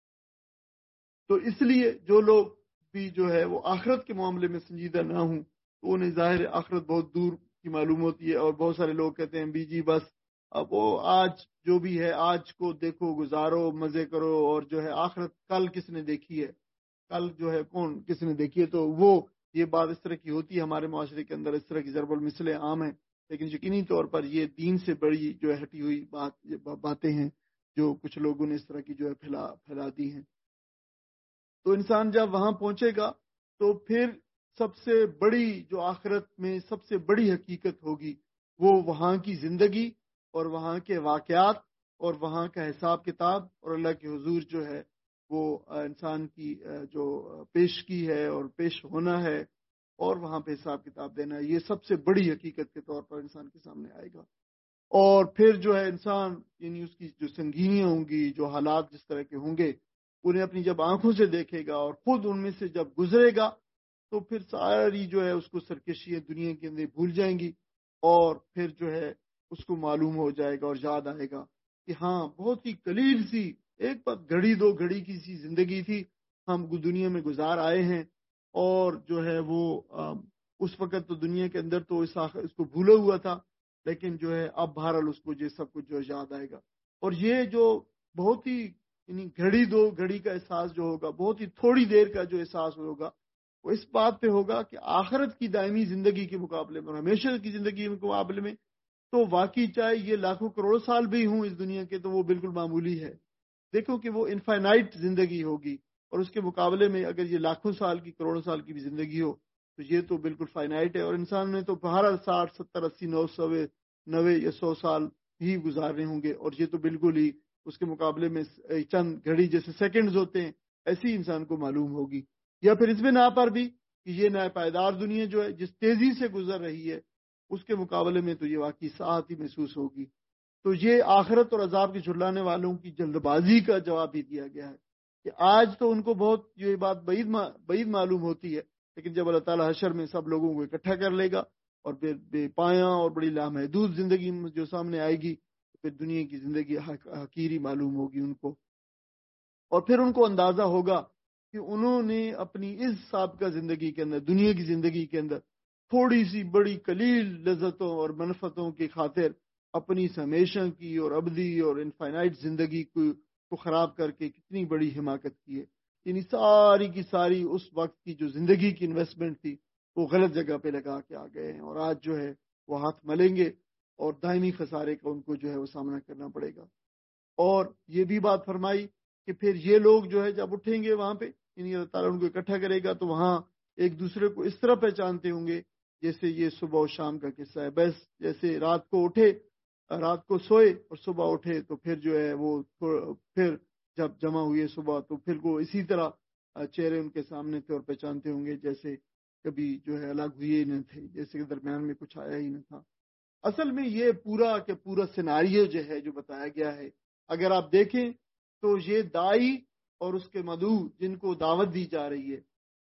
تو اس لیے جو لوگ بھی جو ہے وہ آخرت کے معاملے میں سنجیدہ نہ ہوں تو انہیں ظاہر آخرت بہت دور کی معلوم ہوتی ہے. اور بہت سارے لوگ کہتے ہیں جی بس اب وہ آج جو بھی ہے آج کو دیکھو، گزارو، مزے کرو، اور جو ہے آخرت کل کس نے دیکھی ہے، کل جو ہے کون کس نے دیکھی ہے. تو وہ یہ بات اس طرح کی ہوتی ہے ہمارے معاشرے کے اندر، اس طرح کی ضرب المثلیں عام ہیں، لیکن یقینی طور پر یہ دین سے بڑی جو ہے ہٹی ہوئی باتیں ہیں جو کچھ لوگوں نے اس طرح کی جو ہے پھیلا دی ہیں. تو انسان جب وہاں پہنچے گا تو پھر سب سے بڑی جو آخرت میں سب سے بڑی حقیقت ہوگی وہ وہاں کی زندگی اور وہاں کے واقعات اور وہاں کا حساب کتاب، اور اللہ کے حضور جو ہے وہ انسان کی جو پیشگی ہے اور پیش ہونا ہے اور وہاں پہ حساب کتاب دینا ہے، یہ سب سے بڑی حقیقت کے طور پر انسان کے سامنے آئے گا. اور پھر جو ہے انسان یعنی اس کی جو سنگینیاں ہوں گی، جو حالات جس طرح کے ہوں گے، انہیں اپنی جب آنکھوں سے دیکھے گا اور خود ان میں سے جب گزرے گا تو پھر ساری جو ہے اس کو سرکشیاں دنیا کے اندر بھول جائیں گی، اور پھر جو ہے اس کو معلوم ہو جائے گا اور یاد آئے گا کہ ہاں بہت ہی قلیل سی ایک بات گھڑی دو گھڑی کی سی زندگی تھی، ہم دنیا میں گزار آئے ہیں، اور جو ہے وہ اس وقت تو دنیا کے اندر تو اس کو بھولا ہوا تھا، لیکن جو ہے اب بہرحال اس کو یہ سب کچھ جو یاد آئے گا. اور یہ جو بہت ہی یعنی گھڑی دو گھڑی کا احساس جو ہوگا، بہت ہی تھوڑی دیر کا جو احساس ہوگا، وہ اس بات پہ ہوگا کہ آخرت کی دائمی زندگی کے مقابلے میں، ہمیشہ کی زندگی کے مقابلے میں تو واقعی چاہے یہ لاکھوں کروڑوں سال بھی ہوں اس دنیا کے تو وہ بالکل معمولی ہے. دیکھو کہ وہ انفائنائٹ زندگی ہوگی، اور اس کے مقابلے میں اگر یہ لاکھوں سال کی، کروڑوں سال کی بھی زندگی ہو تو یہ تو بالکل فائنائٹ ہے، اور انسان نے تو بہرحال 60 70 80 90 یا 100 سال ہی گزارنے ہوں گے، اور یہ تو بالکل ہی اس کے مقابلے میں چند گھڑی جیسے سیکنڈز ہوتے ہیں ایسی انسان کو معلوم ہوگی۔ یا پھر اس بنا پر بھی کہ یہ نئے پائیدار دنیا جو ہے جس تیزی سے گزر رہی ہے اس کے مقابلے میں تو یہ واقعی ساعت ہی محسوس ہوگی۔ تو یہ آخرت اور عذاب کے جھٹلانے والوں کی جلد بازی کا جواب بھی دیا گیا ہے کہ آج تو ان کو بہت یہ بات بعید معلوم ہوتی ہے، لیکن جب اللہ تعالیٰ حشر میں سب لوگوں کو اکٹھا کر لے گا اور پھر بے پایاں اور بڑی لامحدود زندگی جو سامنے آئے گی، پھر دنیا کی زندگی حقیری معلوم ہوگی ان کو، اور پھر ان کو اندازہ ہوگا کہ انہوں نے اپنی اس سابقہ زندگی کے اندر، دنیا کی زندگی کے اندر تھوڑی سی بڑی قلیل لذتوں اور منفعتوں کی خاطر اپنی ہمیشہ کی اور ابدی اور انفائنائٹ زندگی کو خراب کر کے کتنی بڑی حماقت کی ہے۔ یعنی ساری کی ساری اس وقت کی جو زندگی کی انویسٹمنٹ تھی وہ غلط جگہ پہ لگا کے آ گئے ہیں، اور آج جو ہے وہ ہاتھ ملیں گے اور دائمی خسارے کا ان کو جو ہے وہ سامنا کرنا پڑے گا۔ اور یہ بھی بات فرمائی کہ پھر یہ لوگ جو ہے جب اٹھیں گے وہاں پہ، یعنی اللہ تعالیٰ ان کو اکٹھا کرے گا تو وہاں ایک دوسرے کو اس طرح پہچانتے ہوں گے جیسے یہ صبح و شام کا قصہ ہے، بس جیسے رات کو اٹھے، رات کو سوئے اور صبح اٹھے تو پھر جو ہے وہ پھر جب جمع ہوئے صبح تو پھر وہ اسی طرح چہرے ان کے سامنے تھے اور پہچانتے ہوں گے جیسے کبھی جو ہے الگ ہوئے ہی نہ تھے، جیسے کہ درمیان میں کچھ آیا ہی نہ تھا۔ اصل میں یہ پورا کہ پورا سیناریو جو ہے جو بتایا گیا ہے، اگر آپ دیکھیں تو یہ دائی اور اس کے مدعو جن کو دعوت دی جا رہی ہے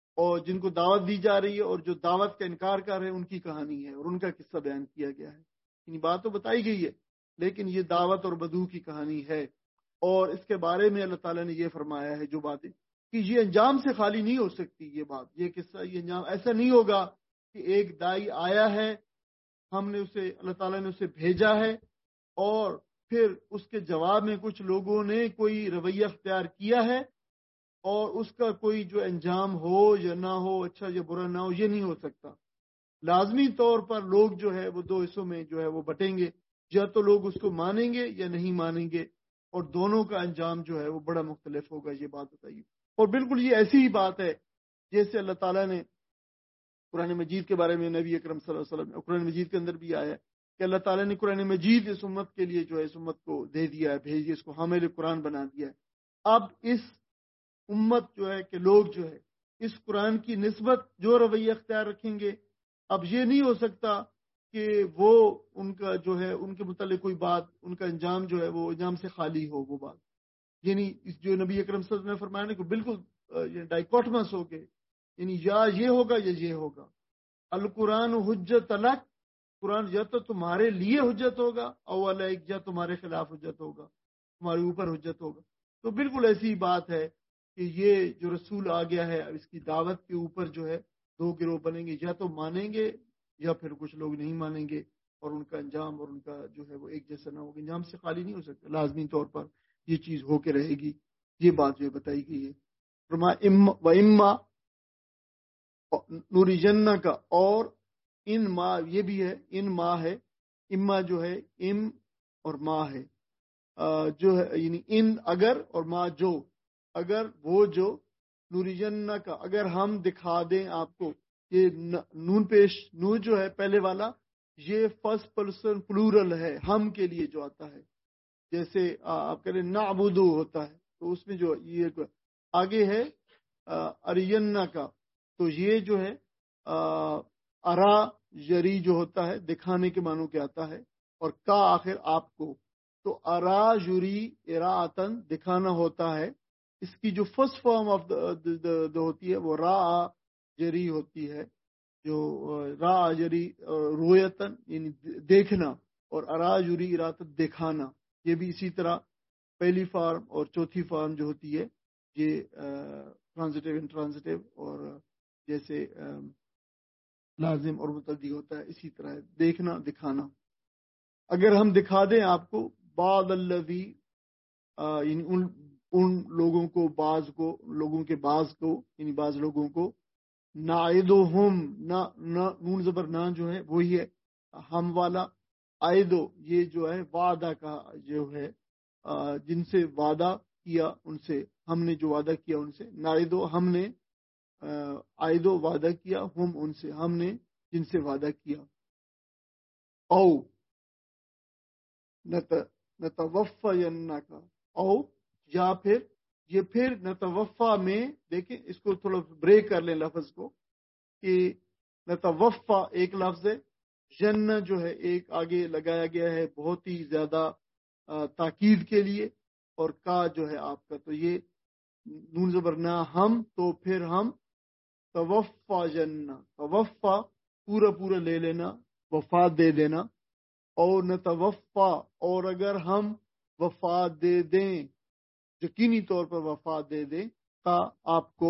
اور جو دعوت کا انکار کر رہے ہیں ان کی کہانی ہے اور ان کا قصہ بیان کیا گیا ہے۔ یعنی بات تو بتائی گئی ہے لیکن یہ دعوت اور مدعو کی کہانی ہے، اور اس کے بارے میں اللہ تعالیٰ نے یہ فرمایا ہے جو باتیں کہ یہ انجام سے خالی نہیں ہو سکتی، یہ بات، یہ قصہ، یہ انجام ایسا نہیں ہوگا کہ ایک دائی آیا ہے، ہم نے اسے، اللہ تعالیٰ نے اسے بھیجا ہے، اور پھر اس کے جواب میں کچھ لوگوں نے کوئی رویہ اختیار کیا ہے اور اس کا کوئی جو انجام ہو یا نہ ہو، اچھا یا برا نہ ہو، یہ نہیں ہو سکتا۔ لازمی طور پر لوگ جو ہے وہ دو حصوں میں جو ہے وہ بٹیں گے، یا تو لوگ اس کو مانیں گے یا نہیں مانیں گے، اور دونوں کا انجام جو ہے وہ بڑا مختلف ہوگا، یہ بات بتائیے۔ اور بالکل یہ ایسی ہی بات ہے جیسے اللہ تعالیٰ نے قرآن مجید کے بارے میں نبی اکرم صلی اللہ علیہ وسلم قرآن مجید کے اندر بھی آیا ہے کہ اللہ تعالیٰ نے قرآن مجید اس امت کے لیے جو ہے اس امت کو دے دیا ہے، بھیج دیا، اس کو حامل قرآن بنا دیا ہے۔ اب اس امت جو ہے کہ لوگ جو ہے اس قرآن کی نسبت جو رویہ اختیار رکھیں گے، اب یہ نہیں ہو سکتا کہ وہ ان کا جو ہے ان کے متعلق کوئی بات، ان کا انجام جو ہے وہ انجام سے خالی ہو، وہ بات، یعنی جو نبی اکرم صلی اللہ علیہ وسلم نے فرمایا کہ بالکل ڈائیکوٹمس ہو گئے، یعنی یا یہ ہوگا یا یہ ہوگا۔ القرآن حجت الک، قرآن یا تو تمہارے لیے حجت ہوگا، او علیک، یا تمہارے خلاف حجت ہوگا، تمہارے اوپر حجت ہوگا۔ تو بالکل ایسی بات ہے کہ یہ جو رسول آ گیا ہے اس کی دعوت کے اوپر جو ہے دو گروہ بنیں گے، یا تو مانیں گے یا پھر کچھ لوگ نہیں مانیں گے، اور ان کا انجام اور ان کا جو ہے وہ ایک جیسا نہ ہوگا، انجام سے خالی نہیں ہو سکتا، لازمی طور پر یہ چیز ہو کے رہے گی، یہ بات جو بتائی گئی ہے۔ و اما نوری جنہ کا، اور ان ماں یہ بھی ہے، ان ماں ہے، اما جو ہے ام اور ماں ہے جو ہے، یعنی ان اگر اور ماں جو، اگر وہ جو نوری جنہ کا، اگر ہم دکھا دیں آپ کو، یہ نون پیش نور جو ہے پہلے والا یہ فرسٹ پرسن پلورل ہے، ہم کے لیے جو آتا ہے، جیسے آپ کہہ رہے نعبدو ہوتا ہے تو اس میں جو یہ آگے ہے ارینا کا، تو یہ جو ہے ارا یری جو ہوتا ہے دکھانے کے معنوں کے آتا ہے، اور کا آخر آپ کو، تو ارا یری اراعتن دکھانا ہوتا ہے، اس کی جو فرسٹ فارم آف ہوتی ہے وہ را جری ہوتی ہے، جو را جری رویتن یعنی دیکھنا، اور ارا یری اراتن دکھانا، یہ بھی اسی طرح پہلی فارم اور چوتھی فارم جو ہوتی ہے یہ ٹرانزٹیو انٹرانزٹیو، اور جیسے لازم اور متعدی ہوتا ہے اسی طرح دیکھنا دکھانا۔ اگر ہم دکھا دیں آپ کو بعض الذی، یعنی ان لوگوں کو، بعض کو، لوگوں کے بعض کو، یعنی بعض لوگوں کو، نعیدہم، نون زبر نہ جو ہے وہی ہے ہم والا، عائدو یہ جو ہے وعدہ کا جو ہے جن سے وعدہ کیا ان سے، ہم نے جو وعدہ کیا ان سے، نائدو ہم نے آئدو وعدہ کیا، ہم ان سے ہم نے جن سے وعدہ کیا، او نتوفینک او یا پھر، یہ پھر نتوفا میں دیکھیں اس کو تھوڑا بریک کر لیں لفظ کو، کہ نتوفا ایک لفظ ہے، جن جو ہے ایک آگے لگایا گیا ہے بہت ہی زیادہ تاکید کے لیے، اور کا جو ہے آپ کا، تو یہ نون زبر نہ ہم، تو پھر ہم توفا جنہ، توفا پورا پورا لے لینا، وفات دے دینا، اور نتوفا اور اگر ہم وفات دے دیں، یقینی طور پر وفات دے دیں، کا آپ کو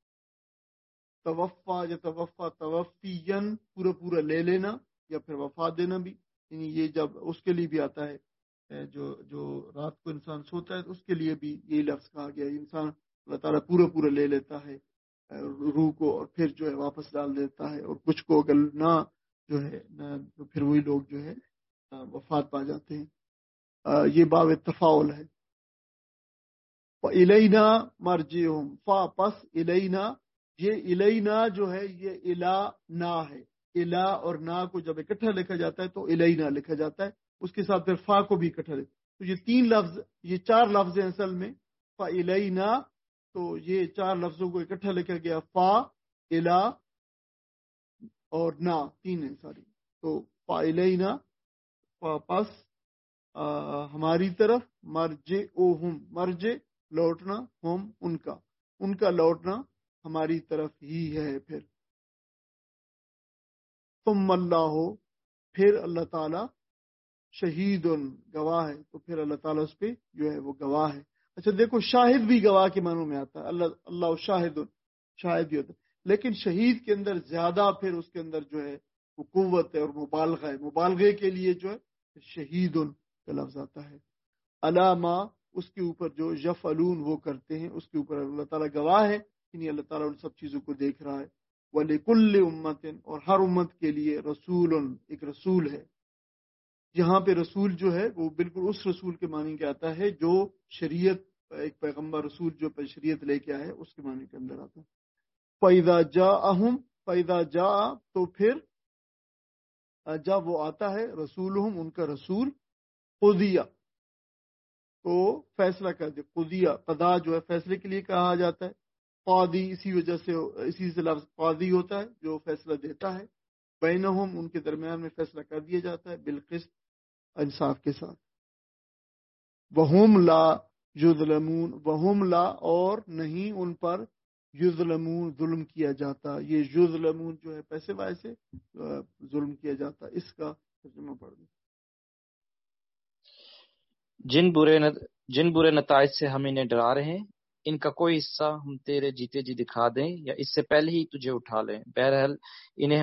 توفا یا توفا توفین پورا پورا لے لینا، یا پھر وفات دینا بھی، یعنی یہ جب اس کے لیے بھی آتا ہے جو رات کو انسان سوتا ہے اس کے لیے بھی یہی لفظ کہا گیا ہے، انسان اللہ تعالیٰ پورا پورا لے لیتا ہے روح کو، اور پھر جو ہے واپس ڈال دیتا ہے، اور کچھ کو اگر نہ جو ہے نہ، تو پھر وہی لوگ جو ہے وفات پا جاتے ہیں، یہ باب تفاول ہے۔ الینا مرجعہم، فا پس الینا، یہ الینا جو ہے یہ الا نا ہے، الا اور نا کو جب اکٹھا لکھا جاتا ہے تو الینا لکھا جاتا ہے، اس کے ساتھ پھر فا کو بھی اکٹھا لکھا، تو یہ تین لفظ، یہ چار لفظ ہیں اصل میں، فا الینا، تو یہ چار لفظوں کو اکٹھا لکھا گیا، فا الا اور نا، تین ہیں ساری، تو فا الینا، فا پس ہماری طرف، مرجع اوہم، مرجع لوٹنا، ہم ان کا لوٹنا ہماری طرف ہی ہے، پھر ثم اللہ، پھر اللہ تعالی، شہید گواہ ہے، تو پھر اللہ تعالیٰ اس پہ جو ہے وہ گواہ ہے۔ اچھا دیکھو، شاہد بھی گواہ کے معنوں میں آتا ہے، اللہ شاہد، شاہد بھی ہوتا ہے، لیکن شہید کے اندر زیادہ پھر اس کے اندر جو ہے وہ قوت ہے اور مبالغہ ہے، مبالغے کے لیے جو ہے شہید کا لفظ آتا ہے، علامہ اس کے اوپر جو یفعلون وہ کرتے ہیں، اس کے اوپر اللہ تعالیٰ گواہ ہے، یعنی اللہ تعالیٰ ان سب چیزوں کو دیکھ رہا ہے، وَلِكُلِّ أُمَّةٍ، اور ہر امت کے لیے رسول، ایک رسول ہے، یہاں پہ رسول جو ہے وہ بالکل اس رسول کے معنی کے آتا ہے جو شریعت، ایک پیغمبر رسول جو شریعت لے کے آئے اس کے معنی کے اندر آتا ہے۔ فَإِذَا جَاءَهُمْ، فَإِذَا جَاءَ، تو پھر جب وہ آتا ہے، رسولہم ان کا رسول، قضیہ تو فیصلہ کر دے، قضیہ قضا جو ہے فیصلے کے لیے کہا جاتا ہے، قاضی اسی وجہ سے، اسی سے لفظ قاضی ہوتا ہے جو فیصلہ دیتا ہے، بینہم ان کے درمیان میں فیصلہ کر دیا جاتا ہے، بالقسط انصاف کے ساتھ، وہم لا یظلمون، وہم لا اور نہیں ان پر، یظلمون ظلم کیا جاتا، یہ یظلمون جو ہے پیسے وائسے ظلم کیا جاتا، اس کا ترجمہ پڑھ دیں۔ جن برے نتائج سے ہم انہیں ڈرا رہے ہیں، ان کا کوئی حصہ ہم تیرے جیتے جی دکھا دیں یا اس سے پہلے ہی تجھے اٹھا لیں، بہرحال انہیں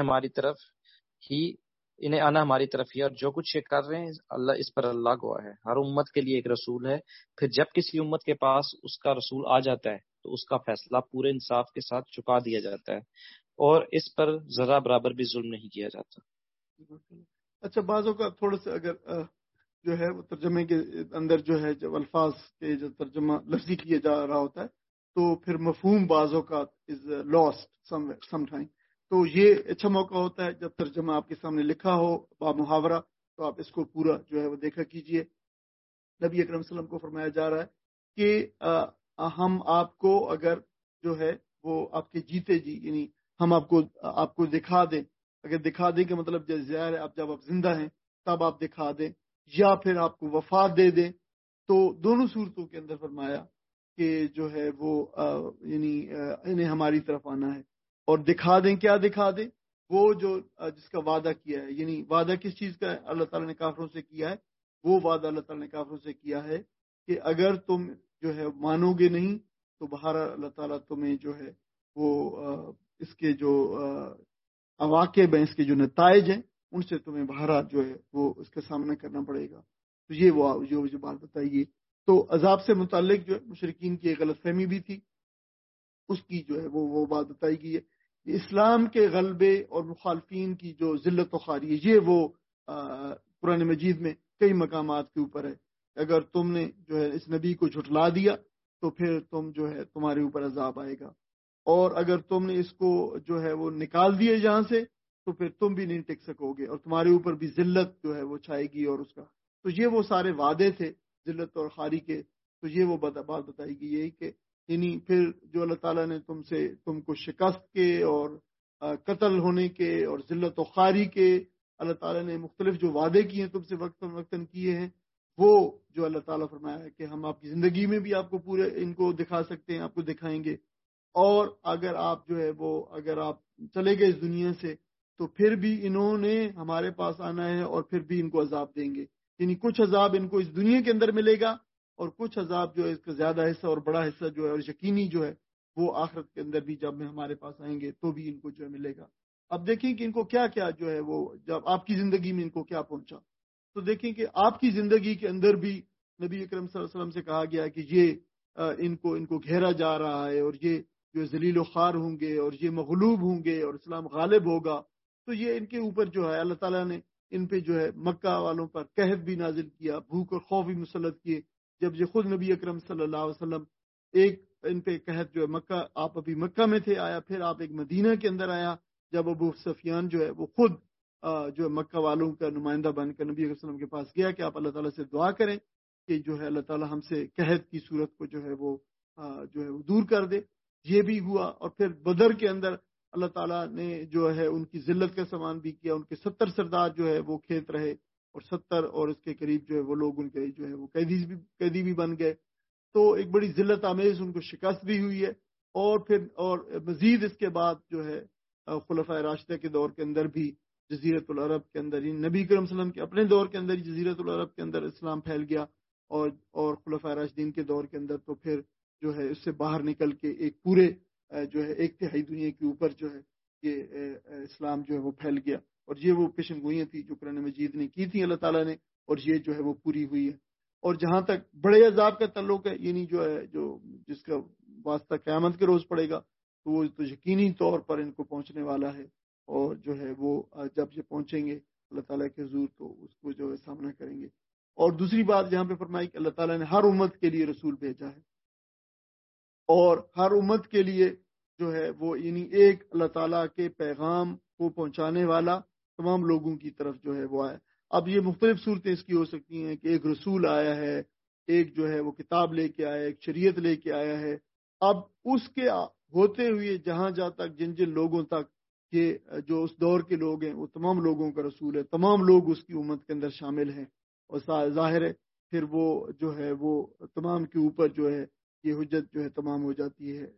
آنا ہماری طرف ہی، اور جو کچھ یہ کر رہے ہیں اس پر اللہ گواہ ہے۔ ہر امت کے لیے ایک رسول ہے، پھر جب کسی امت کے پاس اس کا رسول آ جاتا ہے تو اس کا فیصلہ پورے انصاف کے ساتھ چکا دیا جاتا ہے، اور اس پر ذرا برابر بھی ظلم نہیں کیا جاتا۔ اچھا بعضوں کا تھوڑا سا اگر جو ہے وہ ترجمے کے اندر جو ہے جب الفاظ کے جو ترجمہ لفظی کیا جا رہا ہوتا ہے تو پھر مفہوم بعضوں کا از لاسٹ سم ٹائم، تو یہ اچھا موقع ہوتا ہے جب ترجمہ آپ کے سامنے لکھا ہو با محاورہ، تو آپ اس کو پورا جو ہے وہ دیکھا کیجئے۔ نبی اکرم صلی اللہ علیہ وسلم کو فرمایا جا رہا ہے کہ ہم آپ کو اگر جو ہے وہ آپ کے جیتے جی، یعنی ہم آپ کو دکھا دیں، اگر دکھا دیں کہ مطلب ظاہر ہے جب آپ زندہ ہیں تب آپ دکھا دیں، یا پھر آپ کو وفات دے دیں، تو دونوں صورتوں کے اندر فرمایا کہ جو ہے وہ یعنی انہیں ہماری طرف آنا ہے، اور دکھا دیں، کیا دکھا دیں؟ وہ جو جس کا وعدہ کیا ہے، یعنی وعدہ کس چیز کا اللہ تعالیٰ نے کافروں سے کیا ہے؟ وہ وعدہ اللہ تعالیٰ نے کافروں سے کیا ہے کہ اگر تم جو ہے مانو گے نہیں تو بہرحال اللہ تعالیٰ تمہیں جو ہے وہ اس کے جو عواقب ہیں، اس کے جو نتائج ہیں، ان سے تمہیں بہرحال جو ہے وہ اس کا سامنا کرنا پڑے گا۔ تو یہ وہ جو بات بتائیے، تو عذاب سے متعلق جو ہے مشرکین کی ایک غلط فہمی بھی تھی، اس کی جو ہے وہ بات بتائی گئی ہے۔ اسلام کے غلبے اور مخالفین کی جو ذلت و خواری ہے، یہ وہ قرآن مجید میں کئی مقامات کے اوپر ہے۔ اگر تم نے جو ہے اس نبی کو جھٹلا دیا تو پھر تم جو ہے تمہارے اوپر عذاب آئے گا، اور اگر تم نے اس کو جو ہے وہ نکال دیے جہاں سے تو پھر تم بھی نہیں ٹک سکو گے، اور تمہارے اوپر بھی ذلت جو ہے وہ چھائے گی اور اس کا۔ تو یہ وہ سارے وعدے تھے ذلت اور خاری کے، تو یہ وہ بات بتائی گئی یہی کہ یعنی پھر جو اللہ تعالیٰ نے تم کو شکست کے اور قتل ہونے کے اور ذلت و خاری کے اللہ تعالیٰ نے مختلف جو وعدے کیے ہیں تم سے وقتاً وقتاً کیے ہیں، وہ جو اللہ تعالیٰ فرمایا ہے کہ ہم آپ کی زندگی میں بھی آپ کو پورے ان کو دکھا سکتے ہیں، آپ کو دکھائیں گے، اور اگر آپ جو ہے وہ اگر آپ چلے گئے اس دنیا سے تو پھر بھی انہوں نے ہمارے پاس آنا ہے اور پھر بھی ان کو عذاب دیں گے، یعنی کچھ عذاب ان کو اس دنیا کے اندر ملے گا اور کچھ عذاب جو ہے اس کا زیادہ حصہ اور بڑا حصہ جو ہے اور یقینی جو ہے وہ آخرت کے اندر بھی جب میں ہمارے پاس آئیں گے تو بھی ان کو جو ہے ملے گا۔ اب دیکھیں کہ ان کو کیا کیا جو ہے وہ جب آپ کی زندگی میں ان کو کیا پہنچا، تو دیکھیں کہ آپ کی زندگی کے اندر بھی نبی اکرم صلی اللہ علیہ وسلم سے کہا گیا کہ یہ ان کو گھیرا جا رہا ہے اور یہ جو ذلیل و خوار ہوں گے اور یہ مغلوب ہوں گے اور اسلام غالب ہوگا، تو یہ ان کے اوپر جو ہے اللہ تعالیٰ نے ان پہ جو ہے مکہ والوں پر قحط بھی نازل کیا، بھوک اور خوف بھی مسلط کیے۔ جب یہ خود نبی اکرم صلی اللہ علیہ وسلم ایک ان پہ قحط جو ہے مکہ، آپ ابھی مکہ میں تھے آیا، پھر آپ ایک مدینہ کے اندر آیا جب ابو سفیان جو ہے وہ خود جو ہے مکہ والوں کا نمائندہ بن کر نبی علیہ وسلم کے پاس گیا کہ آپ اللہ تعالیٰ سے دعا کریں کہ جو ہے اللہ تعالیٰ ہم سے قحط کی صورت کو جو ہے وہ دور کر دے۔ یہ بھی ہوا، اور پھر بدر کے اندر اللہ تعالیٰ نے جو ہے ان کی ذلت کا سامان بھی کیا، ان کے 70 سردار جو ہے وہ کھیت رہے اور 70 اور اس کے قریب جو ہے وہ لوگ ان کے جو ہے وہ قیدی بھی بن گئے، تو ایک بڑی ذلت آمیز ان کو شکست بھی ہوئی ہے۔ اور پھر اور مزید اس کے بعد جو ہے خلفائے راشدہ کے دور کے اندر بھی جزیرت العرب کے اندر نبی کرم صلی اللہ علیہ وسلم کے اپنے دور کے اندر جزیرت العرب کے اندر اسلام پھیل گیا، اور خلفائے راشدین کے دور کے اندر تو پھر جو ہے اس سے باہر نکل کے ایک پورے جو ہے ایک تہائی دنیا کے اوپر جو ہے یہ اسلام جو ہے وہ پھیل گیا، اور یہ وہ پیشن گوئیاں تھیں جو قرآن مجید نے کی تھیں اللہ تعالیٰ نے، اور یہ جو ہے وہ پوری ہوئی ہے۔ اور جہاں تک بڑے عذاب کا تعلق ہے، یعنی جو ہے جس کا واسطہ قیامت کے روز پڑے گا، تو وہ تو یقینی طور پر ان کو پہنچنے والا ہے، اور جو ہے وہ جب یہ پہنچیں گے اللہ تعالیٰ کے حضور تو اس کو جو ہے سامنا کریں گے۔ اور دوسری بات جہاں پہ فرمائی کہ اللہ تعالیٰ نے ہر امت کے لیے رسول بھیجا ہے، اور ہر امت کے لیے جو ہے وہ یعنی ایک اللہ تعالیٰ کے پیغام کو پہنچانے والا تمام لوگوں کی طرف جو ہے وہ آیا۔ اب یہ مختلف صورتیں اس کی ہو سکتی ہیں کہ ایک رسول آیا ہے، ایک جو ہے وہ کتاب لے کے آیا ہے، ایک شریعت لے کے آیا ہے۔ اب اس کے ہوتے ہوئے جہاں تک جن لوگوں تک کہ جو اس دور کے لوگ ہیں وہ تمام لوگوں کا رسول ہے، تمام لوگ اس کی امت کے اندر شامل ہیں، اور ظاہر ہے پھر وہ جو ہے وہ تمام کے اوپر جو ہے یہ حجت جو ہے تمام ہو جاتی ہے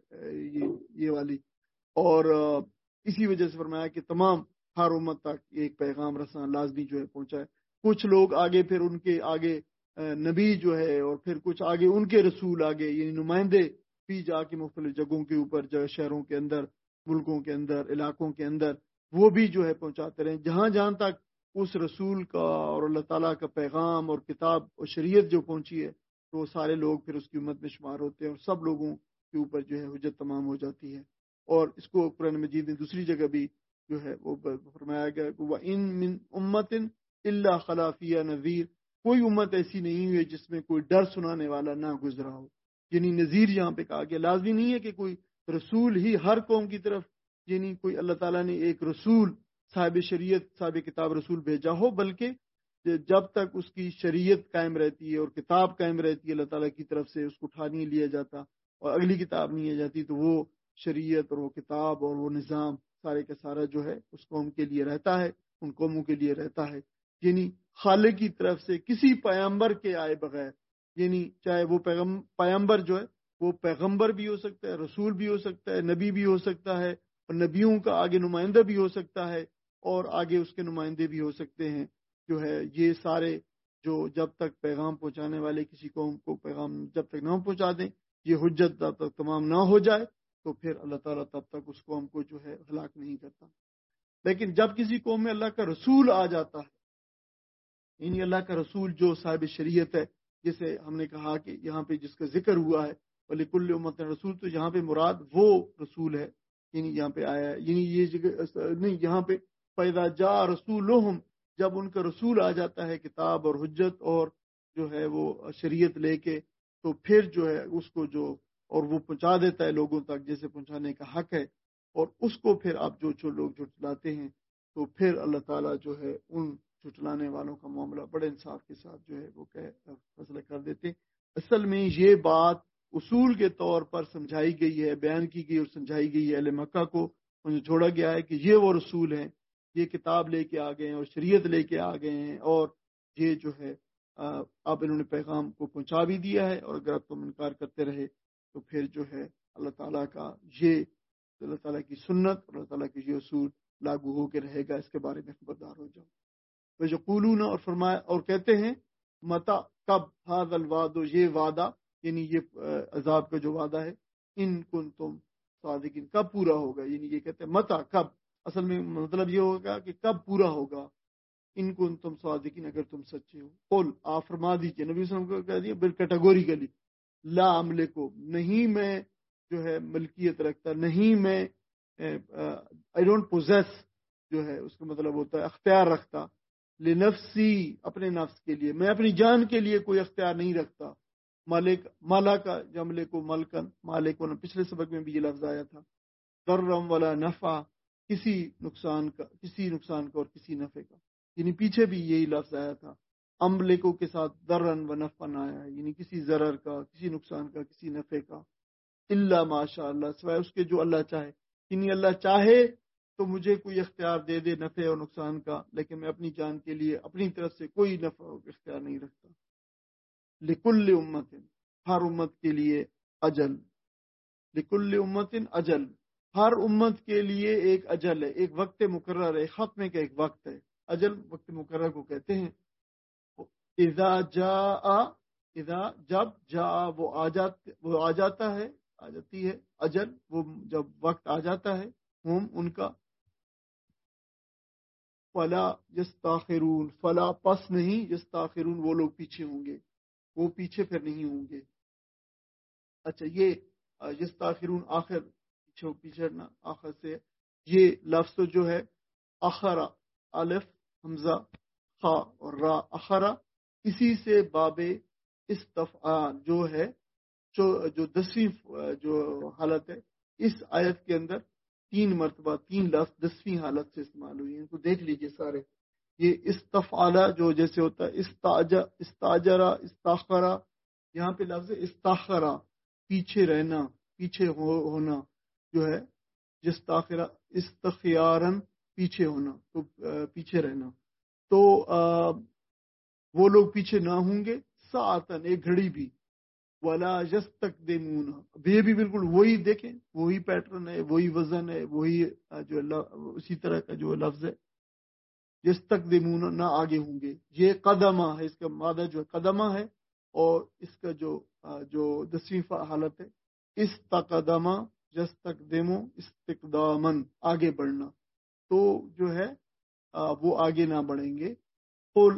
یہ والی۔ اور اسی وجہ سے فرمایا کہ تمام ہر امت تک ایک پیغام رساں لازمی جو ہے پہنچا ہے۔ کچھ لوگ آگے پھر ان کے آگے نبی جو ہے، اور پھر کچھ آگے ان کے رسول آگے یعنی نمائندے بھی جا کے مختلف جگہوں کے اوپر شہروں کے اندر، ملکوں کے اندر، علاقوں کے اندر وہ بھی جو ہے پہنچاتے رہے، جہاں تک اس رسول کا اور اللہ تعالیٰ کا پیغام اور کتاب اور شریعت جو پہنچی ہے تو وہ سارے لوگ پھر اس کی امت میں شمار ہوتے ہیں، اور سب لوگوں کے اوپر جو ہے حجت تمام ہو جاتی ہے۔ اور اس کو قرآن مجید نے دوسری جگہ بھی جو ہے وہ فرمایا گیا کہ وَإِن مِّن أُمَّةٍ إِلَّا خَلَا فِيهَا نَذِيرٌ، کوئی امت ایسی نہیں ہوئی جس میں کوئی ڈر سنانے والا نہ گزرا ہو، یعنی نذیر یہاں پہ کہا گیا۔ لازمی نہیں ہے کہ کوئی رسول ہی ہر قوم کی طرف، یعنی کوئی اللہ تعالیٰ نے ایک رسول صاحب شریعت صاحب کتاب رسول بھیجا ہو، بلکہ جب تک اس کی شریعت قائم رہتی ہے اور کتاب قائم رہتی ہے اللہ تعالیٰ کی طرف سے، اس کو اٹھا نہیں لیا جاتا اور اگلی کتاب نہیں آ جاتی، تو وہ شریعت اور وہ کتاب اور وہ نظام سارے کا سارا جو ہے اس قوم کے لیے رہتا ہے، ان قوموں کے لیے رہتا ہے۔ یعنی خالق کی طرف سے کسی پیغمبر کے آئے بغیر، یعنی چاہے وہ پیغمبر جو ہے وہ پیغمبر بھی ہو سکتا ہے، رسول بھی ہو سکتا ہے، نبی بھی ہو سکتا ہے، اور نبیوں کا آگے نمائندہ بھی ہو سکتا ہے، اور آگے اس کے نمائندے بھی ہو سکتے ہیں، جو ہے یہ سارے جو جب تک پیغام پہنچانے والے کسی قوم کو پیغام جب تک نہ پہنچا دیں، یہ حجت جب تک تمام نہ ہو جائے، تو پھر اللہ تعالیٰ تب تک اس قوم کو جو ہے ہلاک نہیں کرتا۔ لیکن جب کسی قوم میں اللہ کا رسول آ جاتا ہے، یعنی اللہ کا رسول جو صاحب شریعت ہے، جسے ہم نے کہا کہ یہاں پہ جس کا ذکر ہوا ہے وَلِكُلِّ أُمَّةٍ رسول، تو یہاں پہ مراد وہ رسول ہے، یعنی یہاں پہ آیا ہے، یعنی یہ جگہ نہیں، یہاں پہ فَإِذَا جَاءَ رَسُولُهُمْ، جب ان کا رسول آ جاتا ہے کتاب اور حجت اور جو ہے وہ شریعت لے کے، تو پھر جو ہے اس کو جو اور وہ پہنچا دیتا ہے لوگوں تک جیسے پہنچانے کا حق ہے، اور اس کو پھر اب جو لوگ جھٹلاتے ہیں تو پھر اللہ تعالیٰ جو ہے ان جھٹلانے والوں کا معاملہ بڑے انصاف کے ساتھ جو ہے وہ فیصلہ کر دیتے. اصل میں یہ بات اصول کے طور پر سمجھائی گئی ہے، بیان کی گئی اور سمجھائی گئی ہے. اہل مکہ کو انہیں چھوڑا گیا ہے کہ یہ وہ رسول ہیں، یہ کتاب لے کے آ گئے ہیں اور شریعت لے کے آ گئے ہیں، اور یہ جو ہے اب انہوں نے پیغام کو پہنچا بھی دیا ہے، اور اگر اب تم انکار کرتے رہے تو پھر جو ہے اللہ تعالیٰ کا یہ اللہ تعالیٰ کی سنت اور اللہ تعالیٰ کی یہ اصول لاگو ہو کے رہے گا، اس کے بارے میں خبردار ہو جاؤ. وَيَقُولُونَ اور فرمایا اور کہتے ہیں متا کب هذا الوعد، یہ وعدہ یعنی یہ عذاب کا جو وعدہ ہے، ان کنتم صادقین کب پورا ہوگا. یعنی یہ کہتے ہیں متا کب، اصل میں مطلب یہ ہوگا کہ کب پورا ہوگا. ان کنتم صادقین اگر تم سچے ہو. قل آپ فرما دیجئے، نبی صلی اللہ علیہ وسلم کو کہہ دیا بالکیٹیگوریکلی، لا املکو نہیں میں جو ہے ملکیت رکھتا، نہیں میں آئی ڈونٹ پوزیس جو ہے اس کا مطلب ہوتا ہے اختیار رکھتا، لنفسی اپنے نفس کے لیے، میں اپنی جان کے لیے کوئی اختیار نہیں رکھتا. مالک مالا کا جملے کو ملکن مالک ہونا، پچھلے سبق میں بھی یہ لفظ آیا تھا. ضرم ولا نفع، کسی نقصان کا اور کسی نفع کا، یعنی پیچھے بھی یہی لفظ آیا تھا. املکوں کے ساتھ ضرن و نفع آیا ہے، یعنی کسی ضرر کا، کسی نقصان کا، کسی نفع کا. الا ماشاء اللہ، سوائے اس کے جو اللہ چاہے، یعنی اللہ چاہے تو مجھے کوئی اختیار دے دے نفع اور نقصان کا، لیکن میں اپنی جان کے لیے اپنی طرف سے کوئی نفع اور اختیار نہیں رکھتا. لکل امت، ہر امت کے لیے اجل، لکل امت اجل، ہر امت کے لیے ایک اجل ہے، ایک وقت مقرر ہے، ختمے کا ایک وقت ہے. اجل وقت مقرر کو کہتے ہیں. اذا جب جاء وہ آ جاتا ہے، آ جاتی ہے، اجل وہ جب وقت آ جاتا ہے، ان کا فلا یستاخرون، فلا پس نہیں، یستاخرون وہ لوگ پیچھے ہوں گے، وہ پیچھے پھر نہیں ہوں گے. اچھا یہ یستاخرون آخر پیچھڑنا آخر سے، یہ لفظ جو ہے اخرا، الف حمزہ خا اور را، اخرا، اسی سے باب استفعال جو ہے جو 10ویں جو حالت ہے اس آیت کے اندر 3 مرتبہ 3 لفظ 10ویں حالت سے استعمال ہوئی ہیں. ان کو دیکھ لیجئے سارے. یہ استفعالہ جو جیسے ہوتا ہے استاجرا، استاخرا، یہاں پہ لفظ استاخرا پیچھے رہنا، پیچھے ہونا جو ہے، جستاخرا استخیارن پیچھے ہونا، تو پیچھے رہنا. تو وہ لوگ پیچھے نہ ہوں گے، ساعتن ایک گھڑی بھی، ولا یستقدمون، یہ بھی بالکل وہی دیکھیں، وہی پیٹرن ہے، وہی وزن ہے، وہی جو اسی طرح کا جو لفظ ہے. یستقدمون نہ آگے ہوں گے. یہ قدمہ ہے، اس کا مادہ جو ہے قدمہ ہے، اور اس کا جو 10ویں حالت ہے استقدمہ، یستقدمو استقدامن آگے بڑھنا، تو جو ہے وہ آگے نہ بڑھیں گے. قل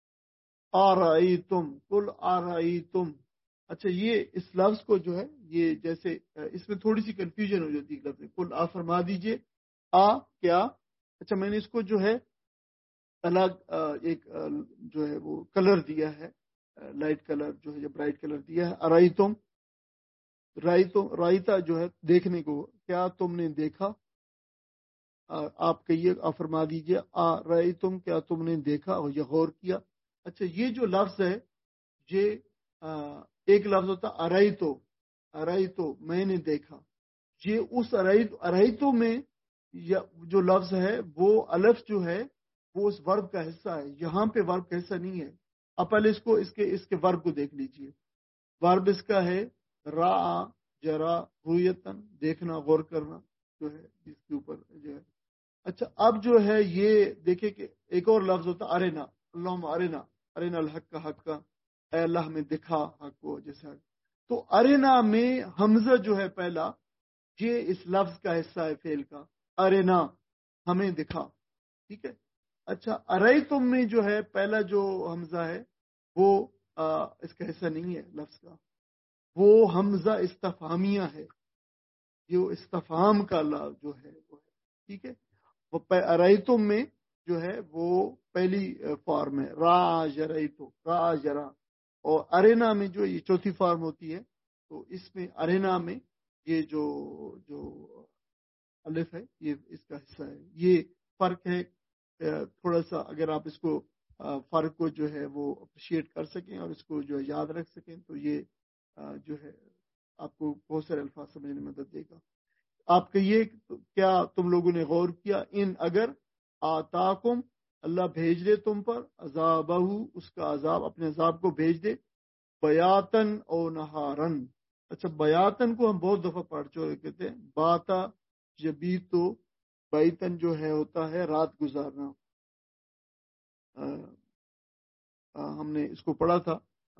آرائیتم. اچھا یہ اس لفظ کو جو ہے یہ جیسے اس میں تھوڑی سی کنفیوژن ہو جاتی ہے لفظ. قل آپ فرما دیجئے، کیا. اچھا میں نے اس کو جو ہے الگ ایک جو ہے وہ کلر دیا ہے، لائٹ کلر جو ہے، برائٹ کلر دیا ہے. ارائیتم، رائتا جو ہے دیکھنے کو، کیا تم نے دیکھا. آپ کہیے، آپ فرما دیجئے رائتم، کیا تم نے دیکھا اور یہ غور کیا. اچھا یہ جو لفظ ہے یہ ایک لفظ ہوتا ارائیتو میں نے دیکھا. یہ اس ارائیتو میں جو لفظ ہے وہ الف جو ہے وہ اس ورب کا حصہ ہے، یہاں پہ ورب کا حصہ نہیں ہے. اب پہلے اس کے ورب کو دیکھ لیجئے. ورب اس کا ہے را جرا رویتن، دیکھنا، غور کرنا جو ہے جس کے اوپر جو ہے. اچھا اب جو ہے یہ دیکھیں کہ ایک اور لفظ ہوتا ارینا، اللہم ارینا الحق کا، حق کا، اے اللہ ہمیں دکھا حق کو جیسے. تو ارینا میں حمزہ جو ہے پہلا، یہ اس لفظ کا حصہ ہے فعل کا، ارینا ہمیں دکھا، ٹھیک ہے. اچھا ارائیتم میں جو ہے پہلا جو حمزہ ہے وہ اس کا حصہ نہیں ہے لفظ کا، وہ حمزہ استفہامیہ ہے، جو استفہام کا جو ہے وہ ہے، ٹھیک ہے. وہ ارائیتم میں جو ہے وہ پہلی فارم ہے، را جرائیتو، را جرا. اور ارینا میں جو یہ چوتھی فارم ہوتی ہے، تو اس میں ارینا میں یہ جو الف ہے یہ اس کا حصہ ہے. یہ فرق ہے تھوڑا سا. اگر آپ اس کو فرق کو جو ہے وہ اپریشیٹ کر سکیں اور اس کو جو ہے یاد رکھ سکیں تو یہ جو ہے آپ کو بہت سارے الفاظ سمجھنے میں مدد دے گا. آپ کہیے کیا تم لوگوں نے غور کیا ان اگر آتاکم اللہ بھیج دے تم پر عذابہ اس کا عذاب اپنے عذاب کو بھیج دے بیاتن او نہارن. اچھا بیاتن کو ہم بہت دفعہ پڑھ چکے کہتے ہیں باتا جبیتو بیتن جو ہے ہوتا ہے رات گزارنا. ہم نے اس کو پڑھا تھا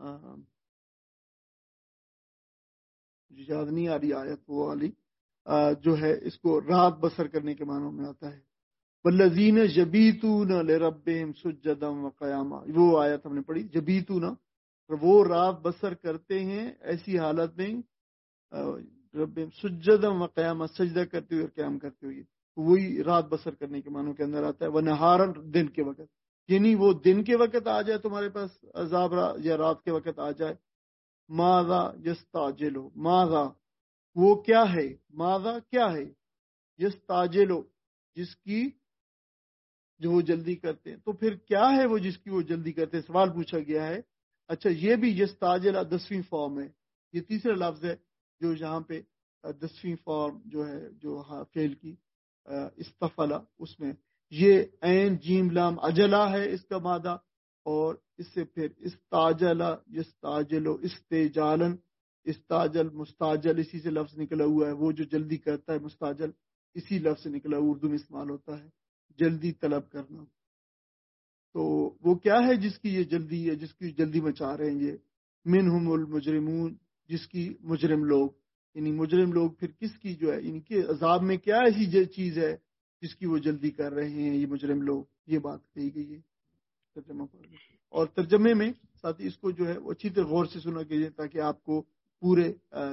یاد نہیں آ رہی آیت وہ والی جو ہے اس کو رات بسر کرنے کے معنوں میں آتا ہے. والذین یبیتون لربہم سجدا وقیاما وہ آیت ہم نے پڑھی. جبیتون وہ رات بسر کرتے ہیں ایسی حالت میں ربہم سجدا وقیاما سجدہ کرتے ہوئے اور قیام کرتے ہوئے. وہی رات بسر کرنے کے معنوں کے اندر آتا ہے. ونہارن دن کے وقت یعنی وہ دن کے وقت آ جائے تمہارے پاس عذاب یا رات کے وقت آ جائے. ماذا یستعجلو ماذا وہ کیا ہے ماذا کیا ہے یستعجلو جس کی جو وہ جلدی کرتے ہیں. تو پھر کیا ہے وہ جس کی وہ جلدی کرتے ہیں سوال پوچھا گیا ہے. اچھا یہ بھی یستعجل 10ویں فارم ہے. یہ تیسرا لفظ ہے جو یہاں پہ 10ویں فارم جو ہے جو فعل کی استفلا اس میں یہ عین جیم لام اجلا ہے اس کا مادہ اور اس سے پھر استاجلا یستاجلو استجالن استاجل مستاجل اسی سے لفظ نکلا ہوا ہے. وہ جو جلدی کرتا ہے مستاجل اسی لفظ سے نکلا اردو میں استعمال ہوتا ہے جلدی طلب کرنا. تو وہ کیا ہے جس کی یہ جلدی ہے جس کی جلدی مچا رہے ہیں یہ منہم المجرمون جس کی مجرم لوگ یعنی مجرم لوگ پھر کس کی جو ہے ان کے عذاب میں کیا ایسی چیز ہے جس کی وہ جلدی کر رہے ہیں یہ مجرم لوگ. یہ بات کہی گئی ہے ترجمہ پڑھ لیں. اور ترجمے میں ساتھ ہی اس کو جو ہے وہ اچھی طرح غور سے سنا کیجیے تاکہ آپ کو پورے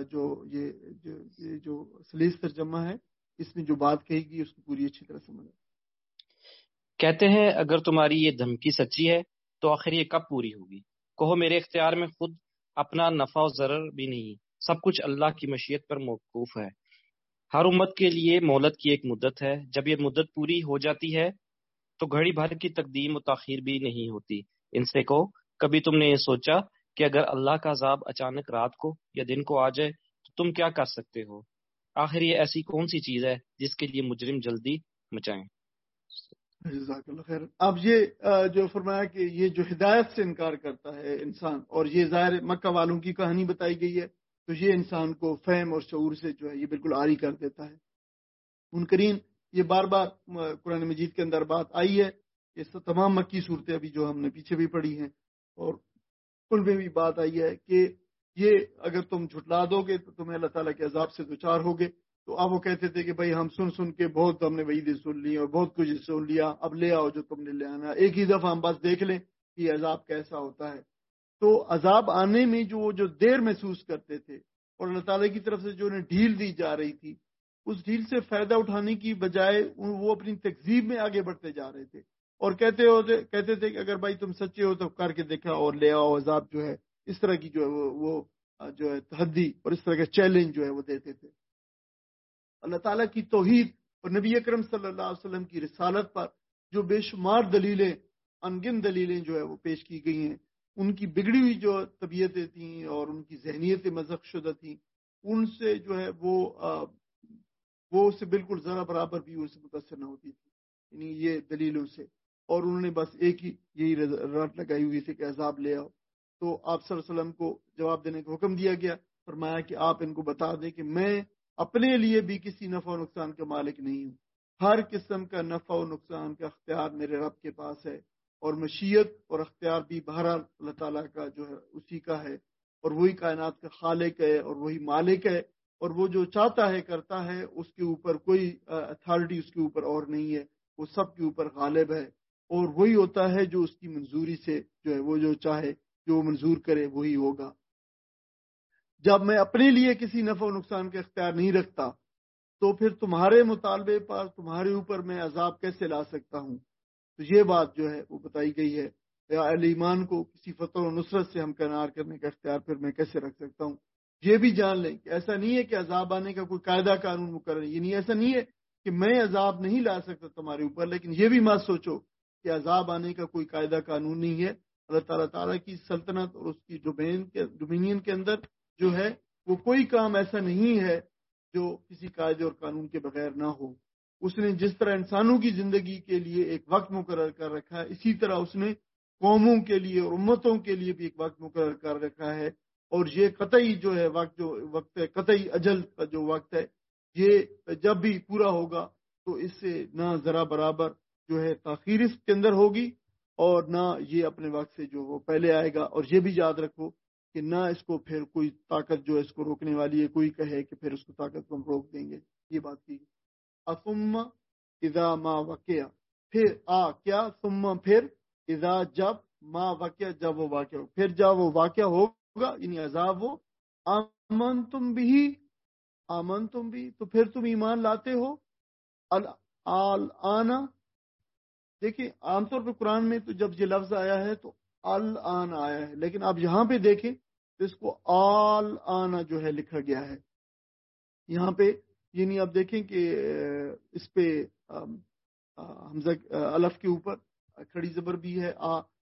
جو سلیس ترجمہ ہے اس میں جو بات کہی گئی اس کو پوری اچھی طرح سمجھ. کہتے ہیں اگر تمہاری یہ دھمکی سچی ہے تو آخر یہ کب پوری ہوگی؟ کہو میرے اختیار میں خود اپنا نفع و ضرر بھی نہیں، سب کچھ اللہ کی مشیت پر موقوف ہے. ہر امت کے لیے مہلت کی ایک مدت ہے، جب یہ مدت پوری ہو جاتی ہے تو گھڑی بھر کی تقدیم و تاخیر بھی نہیں ہوتی. ان سے کہو کبھی تم نے یہ سوچا کہ اگر اللہ کا عذاب اچانک رات کو یا دن کو آ جائے تو تم کیا کر سکتے ہو؟ آخر یہ ایسی کون سی چیز ہے جس کے لیے مجرم جلدی مچائیں؟ جزاک اللہ خیر. اب یہ جو فرمایا کہ یہ جو ہدایت سے انکار کرتا ہے انسان اور یہ ظاہر مکہ والوں کی کہانی بتائی گئی ہے تو یہ انسان کو فہم اور شعور سے جو ہے یہ بالکل عاری کر دیتا ہے. منکرین یہ بار بار قرآن مجید کے اندر بات آئی ہے. یہ تمام مکی صورتیں ابھی جو ہم نے پیچھے بھی پڑھی ہیں اور ان میں بھی بات آئی ہے کہ یہ اگر تم جھٹلا دو گے تو تمہیں اللہ تعالیٰ کے عذاب سے دوچار ہوگے. تو اب وہ کہتے تھے کہ بھائی ہم سن کے بہت ہم نے وعیدیں سن لی اور بہت کچھ سن لیا، اب لے آؤ جو تم نے لے آنا، ایک ہی دفعہ ہم بس دیکھ لیں کہ یہ عذاب کیسا ہوتا ہے. تو عذاب آنے میں جو دیر محسوس کرتے تھے اور اللہ تعالیٰ کی طرف سے جو انہیں ڈھیل دی جا رہی تھی اس ڈھیل سے فائدہ اٹھانے کی بجائے وہ اپنی تکذیب میں آگے بڑھتے جا رہے تھے اور کہتے تھے کہ اگر بھائی تم سچے ہو تو کر کے دیکھا اور لے آؤ عذاب جو ہے. اس طرح کی جو ہے وہ جو ہے تحدی اور اس طرح کا چیلنج جو ہے وہ دیتے تھے. اللہ تعالیٰ کی توحید اور نبی اکرم صلی اللہ علیہ وسلم کی رسالت پر جو بے شمار دلیلیں انگن دلیلیں جو ہے وہ پیش کی گئی ہیں، ان کی بگڑی ہوئی جو طبیعتیں تھیں اور ان کی ذہنیتیں مذہب شدہ تھیں ان سے جو ہے وہ اس سے بالکل ذرا برابر بھی ان سے متاثر نہ ہوتی تھی یعنی یہ دلیلوں سے. اور انہوں نے بس ایک ہی یہی رٹ لگائی ہوئی تھی کہ عذاب لے آؤ. تو آپ صلی اللہ علیہ وسلم کو جواب دینے کا حکم دیا گیا. فرمایا کہ آپ ان کو بتا دیں کہ میں اپنے لیے بھی کسی نفع و نقصان کا مالک نہیں ہوں. ہر قسم کا نفع و نقصان کا اختیار میرے رب کے پاس ہے اور مشیت اور اختیار بھی بہرحال اللہ تعالیٰ کا جو ہے اسی کا ہے اور وہی کائنات کا خالق ہے اور وہی مالک ہے اور وہ جو چاہتا ہے کرتا ہے. اس کے اوپر کوئی اتھارٹی اس کے اوپر اور نہیں ہے، وہ سب کے اوپر غالب ہے اور وہی ہوتا ہے جو اس کی منظوری سے جو ہے وہ جو چاہے جو منظور کرے وہی ہوگا. جب میں اپنے لیے کسی نفع و نقصان کا اختیار نہیں رکھتا تو پھر تمہارے مطالبے پر تمہارے اوپر میں عذاب کیسے لا سکتا ہوں؟ تو یہ بات جو ہے وہ بتائی گئی ہے. یا اہل ایمان کو کسی فتح و نصرت سے ہمکنار کرنے کا اختیار پھر میں کیسے رکھ سکتا ہوں؟ یہ بھی جان لیں کہ ایسا نہیں ہے کہ عذاب آنے کا کوئی قاعدہ قانون مقرر ہے، یعنی ایسا نہیں ہے کہ میں عذاب نہیں لا سکتا تمہارے اوپر، لیکن یہ بھی مت سوچو کہ عذاب آنے کا کوئی قاعدہ قانون نہیں ہے۔ اللہ تعالیٰ تعالیٰ کی سلطنت اور اس کی ڈومینین کے اندر جو ہے وہ کوئی کام ایسا نہیں ہے جو کسی قاعدے اور قانون کے بغیر نہ ہو۔ اس نے جس طرح انسانوں کی زندگی کے لیے ایک وقت مقرر کر رکھا ہے، اسی طرح اس نے قوموں کے لیے اور امتوں کے لیے بھی ایک وقت مقرر کر رکھا ہے، اور یہ قطعی جو ہے وقت ہے، قطعی اجل کا جو وقت ہے، یہ جب بھی پورا ہوگا تو اس سے نہ ذرا برابر جو ہے تاخیر اس کے اندر ہوگی، اور نہ یہ اپنے وقت سے جو وہ پہلے آئے گا۔ اور یہ بھی یاد رکھو کہ نہ اس کو پھر کوئی طاقت جو ہے اس کو روکنے والی ہے، کوئی کہے کہ پھر اس کو طاقت کو ہم روک دیں گے، یہ بات کی۔ ثم اذا ما وقع، پھر کیا، ثم پھر، اذا جب، ما وقع جب وہ واقع ہو، پھر جب وہ واقع ہوگا یعنی عذاب، وہ آمنتم بھی تو پھر تم ایمان لاتے ہو۔ الآن، دیکھیں عام طور پہ قرآن میں تو جب یہ لفظ آیا ہے تو الآن آیا ہے، لیکن آپ یہاں پہ دیکھیں تو اس کو الآن جو ہے لکھا گیا ہے یہاں پہ، یعنی آپ دیکھیں کہ اس پہ حمزہ الف کے اوپر کھڑی زبر بھی ہے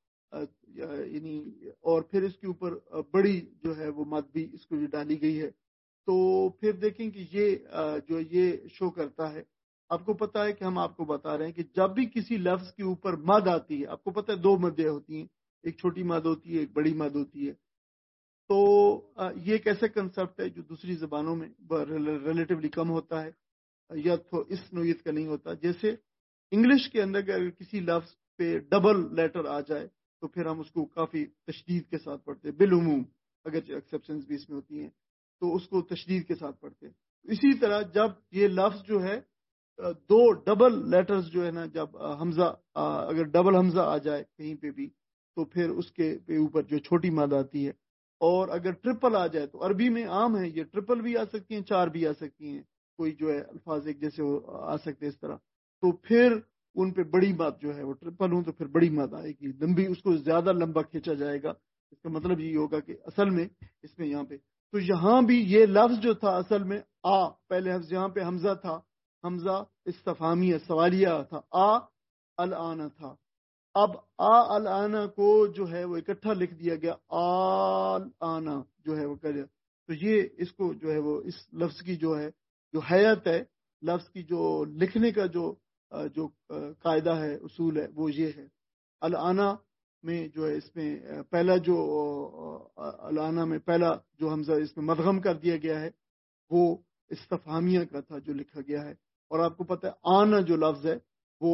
یعنی، اور پھر اس کے اوپر بڑی جو ہے وہ مد بھی اس کو جو ڈالی گئی ہے، تو پھر دیکھیں کہ یہ شو کرتا ہے۔ آپ کو پتا ہے کہ ہم آپ کو بتا رہے ہیں کہ جب بھی کسی لفظ کے اوپر مد آتی ہے، آپ کو پتا ہے دو مدیں ہوتی ہیں، ایک چھوٹی مد ہوتی ہے، ایک بڑی مد ہوتی ہے، تو یہ ایک ایسا کنسپٹ ہے جو دوسری زبانوں میں ریلیٹیولی کم ہوتا ہے یا تو اس نوعیت کا نہیں ہوتا۔ جیسے انگلش کے اندر اگر کسی لفظ پہ ڈبل لیٹر آ جائے تو پھر ہم اس کو کافی تشدید کے ساتھ پڑھتے ہیں، بالعموم اگرچہ ایکسیپشنز بھی اس میں ہوتی ہیں تو اس کو تشدید کے ساتھ پڑھتے ہیں۔ اسی طرح جب یہ لفظ جو ہے دو ڈبل لیٹرز جو ہے نا، جب حمزہ اگر ڈبل حمزہ آ جائے کہیں پہ بھی تو پھر اس کے پہ اوپر جو چھوٹی مد آتی ہے، اور اگر ٹرپل آ جائے تو عربی میں عام ہے یہ ٹرپل بھی آ سکتی ہیں، چار بھی آ سکتی ہیں، کوئی جو ہے الفاظ ایک جیسے آ سکتے اس طرح، تو پھر ان پہ بڑی مد جو ہے وہ ٹرپل ہوں تو پھر بڑی مد آئے گی، لمبی، اس کو زیادہ لمبا کھینچا جائے گا۔ اس کا مطلب یہ ہوگا کہ اصل میں اس میں یہاں پہ تو یہاں بھی یہ لفظ جو تھا اصل میں پہلے یہاں پہ حمزہ تھا، حمزہ استفہامیہ سوالیہ تھا، الآن تھا، اب الآن کو جو ہے وہ اکٹھا لکھ دیا گیا، الآن جو ہے وہ کر دیا، تو یہ اس کو جو ہے وہ اس لفظ کی جو ہے جو حیت ہے، لفظ کی جو لکھنے کا جو قاعدہ ہے، اصول ہے، وہ یہ ہے۔ الآن میں جو ہے اس میں پہلا جو الآن میں پہلا جو حمزہ اس میں مدغم کر دیا گیا ہے وہ استفہامیہ کا تھا جو لکھا گیا ہے، اور آپ کو پتہ ہے آنا جو لفظ ہے وہ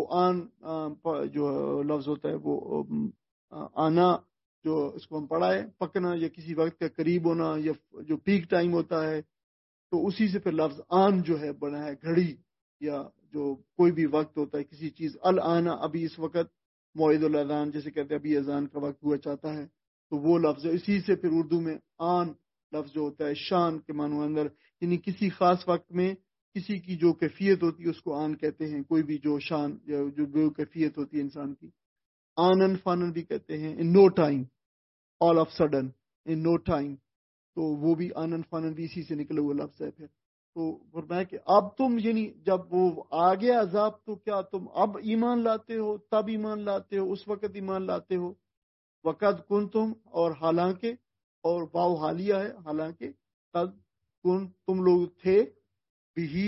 جو لفظ ہوتا ہے وہ آنا، جو اس کو ہم پڑھا ہے پکنا یا کسی وقت کا قریب ہونا یا جو پیک ٹائم ہوتا ہے، تو اسی سے پھر لفظ آن جو ہے بنا ہے، گھڑی یا جو کوئی بھی وقت ہوتا ہے کسی چیز، الآن ابھی اس وقت، موعد الاذان جیسے کہتے ہیں ابھی اذان کا وقت ہوا چاہتا ہے، تو وہ لفظ ہے۔ اسی سے پھر اردو میں آن لفظ جو ہوتا ہے شان کے معنی اندر، یعنی کسی خاص وقت میں کسی کی جو کیفیت ہوتی ہے اس کو آن کہتے ہیں، کوئی بھی جو شان یا جو کیفیت ہوتی ہے انسان کی، آنن فانن بھی کہتے ہیں، in no time, all of sudden, in no time, تو وہ بھی آنن فانن بھی اسی سے نکلے ہوئے لفظ ہے۔ پھر تو فرمایا کہ اب تم، یعنی جب وہ آ گیا عذاب تو کیا تم اب ایمان لاتے ہو، تب ایمان لاتے ہو، اس وقت ایمان لاتے ہو؟ وقد کنتم، اور حالانکہ، اور واو حالیہ ہے، حالانکہ، قد کن تم لوگ تھے، بھی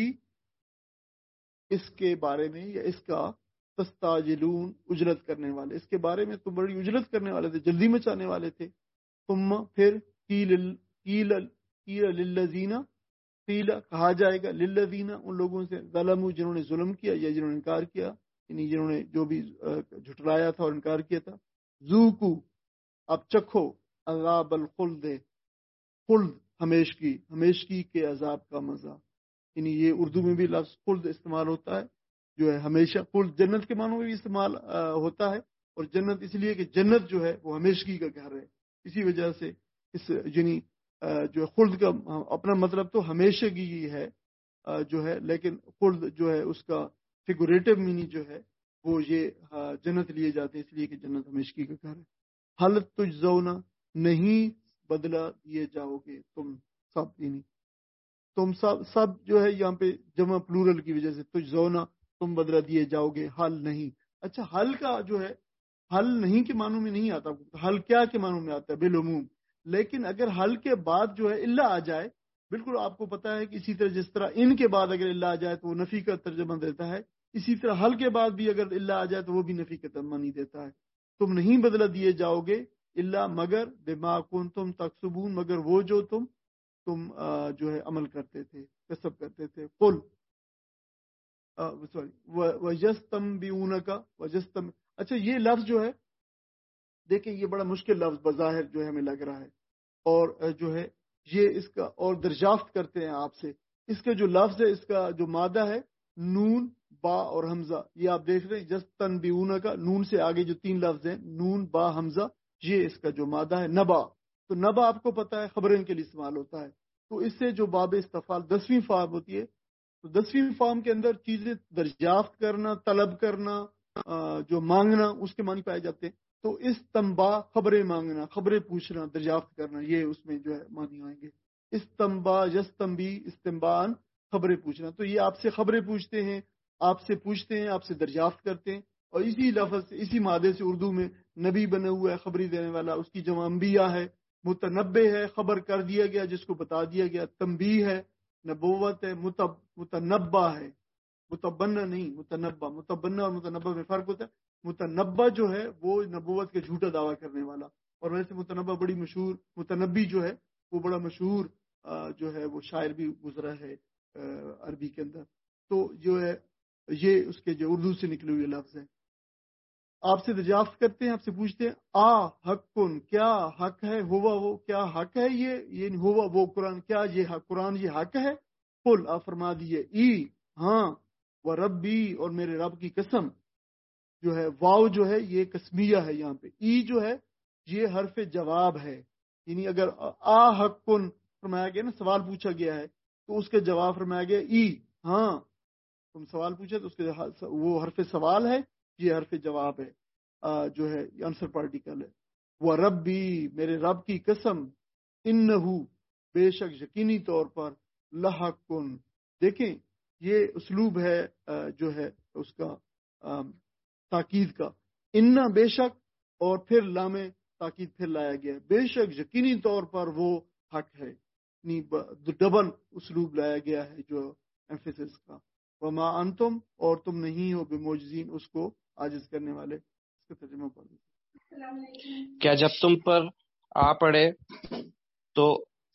اس کے بارے میں یا اس کا، تستاجلون اجلت کرنے والے، اس کے بارے میں تم بڑی اجلت کرنے والے تھے، جلدی مچانے والے تھے۔ ثم پھر قیل للذین، قیل کہا جائے گا للذین ان لوگوں سے، ظلموا جنہوں نے ظلم کیا یا جنہوں نے انکار کیا، یعنی جنہوں نے جو بھی جھٹلایا تھا اور انکار کیا تھا، ذوقوا اب چکھو، عذاب الخلد، خلد ہمیشگی کے عذاب کا مزہ، یعنی یہ اردو میں بھی لفظ خلد استعمال ہوتا ہے جو ہے ہمیشہ، خلد جنت کے معنوں میں بھی استعمال ہوتا ہے، اور جنت اس لیے کہ جنت جو ہے وہ ہمیشگی کا گھر ہے، اسی وجہ سے اس یعنی جو خلد کا اپنا مطلب تو ہمیشگی ہے جو ہے، لیکن خلد جو ہے اس کا فیگوریٹو میننگ جو ہے وہ یہ جنت لیے جاتے ہیں اس لیے کہ جنت ہمیشگی کا گھر ہے. حل تجزونا، نہیں بدلہ دیے جاؤ گے تم سب، یعنی تم سب جو ہے یہاں پہ جمع پلورل کی وجہ سے تجزونا تم بدلہ دیے جاؤ گے، حل نہیں. اچھا حل کا جو ہے حل نہیں کے معنوں میں نہیں آتا، حل کیا کے معنوں میں آتا ہے بالعموم. لیکن اگر حل کے بعد جو ہے اللہ آ جائے، بالکل آپ کو پتا ہے کہ اسی طرح جس طرح ان کے بعد اگر اللہ آ جائے تو وہ نفی کا ترجمہ دیتا ہے، اسی طرح حل کے بعد بھی اگر اللہ آ جائے تو وہ بھی نفی کا ترجمہ نہیں دیتا ہے. تم نہیں بدلہ دیے جاؤ گے اللہ مگر بما کنتم تکسبون، مگر وہ جو تم جو ہے عمل کرتے تھے، کسب کرتے تھے. قل سوری وَيَسْتَنْبِئُونَكَ وَيَسْتَنْبِئُونَ. اچھا یہ لفظ جو ہے دیکھیں یہ بڑا مشکل لفظ بظاہر جو ہے ہمیں لگ رہا ہے، اور جو ہے یہ اس کا اور دریافت کرتے ہیں آپ سے، اس کا جو لفظ ہے اس کا جو مادہ ہے نون با اور حمزہ، یہ آپ دیکھ رہے ہیں یستنبئون کا نون سے آگے جو 3 لفظ ہیں نون با حمزہ، یہ اس کا جو مادہ ہے نبا. تو نبا آپ کو پتا ہے خبریں کے لیے استعمال ہوتا ہے، تو اس سے جو باب استفعال 10ویں فارم ہوتی ہے، تو 10ویں فارم کے اندر چیزیں دریافت کرنا، طلب کرنا، جو مانگنا، اس کے معنی پائے جاتے ہیں. تو استنبا خبریں مانگنا، خبریں پوچھنا، دریافت کرنا، یہ اس میں جو ہے معنی آئیں گے. استنبا یستنبی استنبان خبریں پوچھنا، تو یہ آپ سے خبریں پوچھتے ہیں، آپ سے پوچھتے ہیں، آپ سے دریافت کرتے ہیں. اور اسی لفظ سے اسی مادے سے اردو میں نبی بنا ہوا ہے خبری دینے والا، اس کی جمع انبیاء ہے. متنبع ہے خبر کر دیا گیا جس کو بتا دیا گیا. تنبیہ ہے، نبوت ہے. متنبع ہے، متبنہ نہیں متنبع. متبنہ اور متنبع میں فرق ہوتا ہے. متنبع جو ہے وہ نبوت کے جھوٹا دعویٰ کرنے والا، اور ویسے متنبع بڑی مشہور، متنبی جو ہے وہ بڑا مشہور جو ہے وہ شاعر بھی گزرا ہے عربی کے اندر. تو جو ہے یہ اس کے جو اردو سے نکلے ہوئے لفظ ہیں. آپ سے دریافت کرتے ہیں، آپ سے پوچھتے ہیں حق کن، کیا حق ہے، ہوا وہ کیا حق ہے، یہ ہوا وہ قرآن، کیا یہ حق قرآن یہ حق ہے. قل آپ فرما دیے ہاں، وہ ربی اور میرے رب کی قسم. جو ہے واو جو ہے یہ قسمیہ ہے، یہاں پہ جو ہے یہ حرف جواب ہے. یعنی اگر حق کن فرمایا گیا نا، سوال پوچھا گیا ہے تو اس کے جواب فرمایا گیا ہاں. تم سوال پوچھے تو اس کے وہ حرف سوال ہے، یہ حرف جواب ہے، جو ہے آنسر پارٹیکل ہے. وہ ربی میرے رب کی قسم، انہو بے شک یقینی طور پر لحقن. دیکھیں یہ اسلوب ہے جو ہے اس کا تاکید کا. انا بے شک اور پھر لام تاکید پھر لایا گیا، بے شک یقینی طور پر وہ حق ہے. ڈبل اسلوب لایا گیا ہے جو ایمفیسس کا. وما انتم اور تم نہیں ہو بمعجزین اس کو عاجز کرنے والے. اس کا ترجمہ پڑھ لیں. کیا جب تم پر آ پڑے تو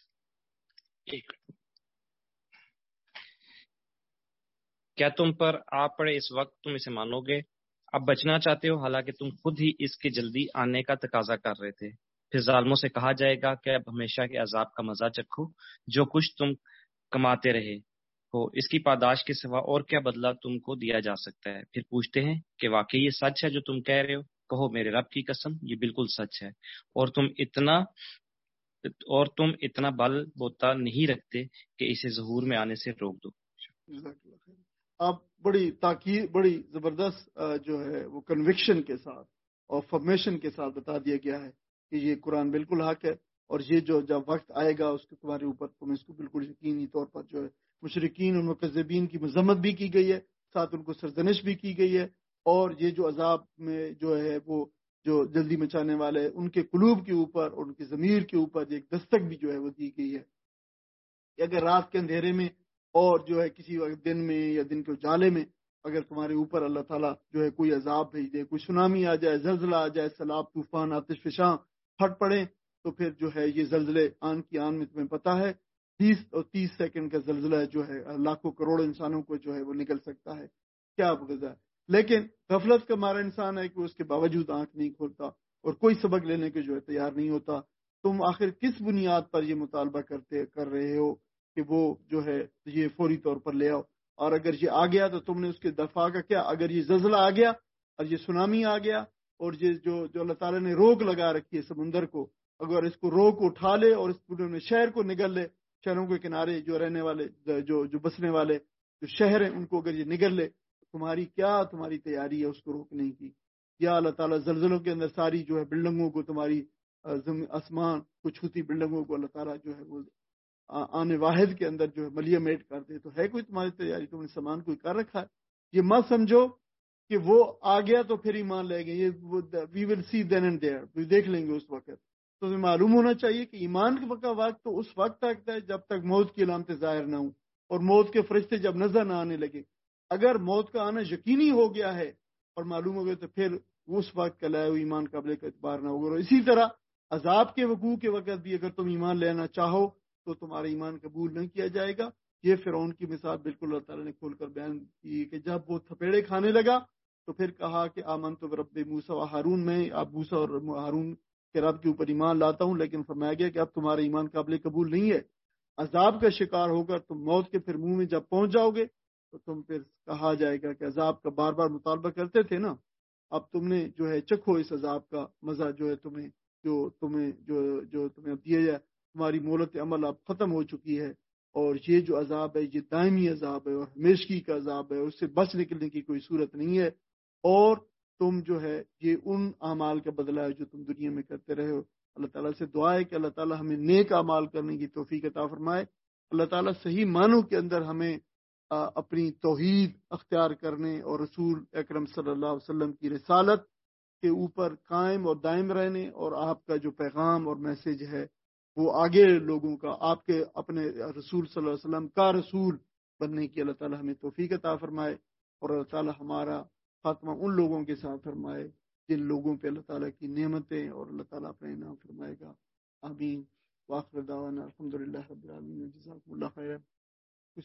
کیا تم پر آ پڑے اس وقت تم اسے مانو گے؟ اب بچنا چاہتے ہو حالانکہ تم خود ہی اس کے جلدی آنے کا تقاضا کر رہے تھے. پھر ظالموں سے کہا جائے گا کہ اب ہمیشہ کے عذاب کا مزہ چکھو جو کچھ تم کماتے رہے ہو، اس کی پاداش کے سوا اور کیا بدلہ تم کو دیا جا سکتا ہے؟ پھر پوچھتے ہیں کہ واقعی یہ سچ ہے جو تم کہہ رہے ہو؟ کہو میرے رب کی قسم یہ بالکل سچ ہے، اور تم اتنا بل بوتا نہیں رکھتے کہ اسے ظہور میں آنے سے روک دو. آپ بڑی تاکید، بڑی زبردست جو ہے وہ کنوکشن کے ساتھ اور فارمیشن کے ساتھ بتا دیا گیا ہے کہ یہ قرآن بالکل حق ہے، اور یہ جو جب وقت آئے گا اس کے تمہارے اوپر تم اس کو بالکل یقینی طور پر جو ہے مشرکین اور مکذبین کی مذمت بھی کی گئی ہے، ساتھ ان کو سرزنش بھی کی گئی ہے. اور یہ جو عذاب میں جو ہے وہ جو جلدی مچانے والے ان کے قلوب کے اوپر اور ان کے ضمیر کے اوپر ایک دستک بھی جو ہے وہ دی گئی ہے کہ اگر رات کے اندھیرے میں اور جو ہے کسی وقت دن میں یا دن کے اجالے میں اگر تمہارے اوپر اللہ تعالیٰ جو ہے کوئی عذاب بھیج دے، کوئی سونامی آ جائے، زلزلہ آ جائے، سیلاب، طوفان، آتش فشاں پھٹ پڑے، تو پھر جو ہے یہ زلزلے آن کی آن میں تمہیں پتہ ہے 20 اور 30 سیکنڈ کا زلزلہ جو ہے لاکھوں کروڑوں انسانوں کو جو ہے وہ نگل سکتا ہے. کیا غذا ہے. لیکن غفلت کا مارا انسان ہے کہ اس کے باوجود آنکھ نہیں کھولتا اور کوئی سبق لینے کے جو ہے تیار نہیں ہوتا. تم آخر کس بنیاد پر یہ مطالبہ کر رہے ہو کہ وہ جو ہے یہ فوری طور پر لے آؤ؟ اور اگر یہ آ گیا تو تم نے اس کے دفاع کا کیا؟ اگر یہ زلزلہ آ گیا اور یہ سونامی آ گیا اور یہ جو اللہ تعالیٰ نے روک لگا رکھی ہے سمندر کو، اگر اس کو روک اٹھا لے اور اس پورے میں شہر کو نگل لے، شہروں کے کنارے جو رہنے والے جو بسنے والے جو شہر ہیں ان کو اگر یہ نگل لے، تمہاری تیاری ہے اس کو روکنے کی؟ یا اللہ تعالیٰ زلزلوں کے اندر ساری جو ہے بلڈنگوں کو، تمہاری آسمان کو چھوتی بلڈنگوں کو اللہ تعالیٰ جو ہے وہ آنے واحد کے اندر جو ہے ملیمیٹ کر دے، تو ہے کوئی تمہاری تیاری؟ تم نے سامان کوئی کر رکھا ہے؟ یہ مت سمجھو کہ وہ آ گیا تو پھر ایمان لے گئے، یہ وی ول سی دین اینڈ دیئر، دیکھ لیں گے اس وقت۔ تو تمہیں معلوم ہونا چاہیے کہ ایمان کا وقت تو اس وقت تک ہے جب تک موت کی علامتیں ظاہر نہ ہوں اور موت کے فرشتے جب نظر نہ آنے لگے۔ اگر موت کا آنا یقینی ہو گیا ہے اور معلوم ہو گیا تو پھر اس وقت کا لائے ہوئے ایمان قابل کا اعتبار نہ ہوگا۔ اور اسی طرح عذاب کے وقوع کے وقت بھی اگر تم ایمان لینا چاہو تو تمہارا ایمان قبول نہیں کیا جائے گا۔ یہ فرعون کی مثال بالکل اللہ تعالیٰ نے کھول کر بیان کی کہ جب وہ تھپیڑے کھانے لگا تو پھر کہا کہ آمنت برب موسیٰ و ہارون، میں اب موسیٰ اور ہارون کے رب کے اوپر ایمان لاتا ہوں، لیکن فرمایا گیا کہ اب تمہارا ایمان قابل قبول نہیں ہے۔ عذاب کا شکار ہو کر تم موت کے پھر منہ میں جب پہنچ جاؤ گے تو تم پھر کہا جائے گا کہ عذاب کا بار بار مطالبہ کرتے تھے نا، اب تم نے جو ہے چکھو اس عذاب کا مزہ جو ہے تمہیں اب دیا جائے، تمہاری مہلت عمل اب ختم ہو چکی ہے، اور یہ جو عذاب ہے یہ دائمی عذاب ہے اور ہمیشگی کا عذاب ہے، اس سے بچ نکلنے کی کوئی صورت نہیں ہے۔ اور تم جو ہے یہ ان اعمال کا بدلہ ہے جو تم دنیا میں کرتے رہے ہو۔ اللہ تعالیٰ سے دعا ہے کہ اللہ تعالیٰ ہمیں نیک اعمال کرنے کی توفیق عطا فرمائے۔ اللہ تعالیٰ صحیح معنوں کے اندر ہمیں اپنی توحید اختیار کرنے اور رسول اکرم صلی اللہ علیہ وسلم کی رسالت کے اوپر قائم اور دائم رہنے، اور آپ کا جو پیغام اور میسج ہے وہ آگے لوگوں کا آپ کے اپنے رسول صلی اللہ علیہ وسلم کا رسول بننے کی اللہ تعالیٰ ہمیں توفیق عطا فرمائے، اور اللہ تعالیٰ ہمارا خاتمہ ان لوگوں کے ساتھ فرمائے جن لوگوں پہ اللہ تعالیٰ کی نعمتیں اور اللہ تعالیٰ اپنے انعام فرمائے گا۔ آمین۔ وآخر دعوانا الحمدللہ رب العالمین، جزاکم اللہ خیر۔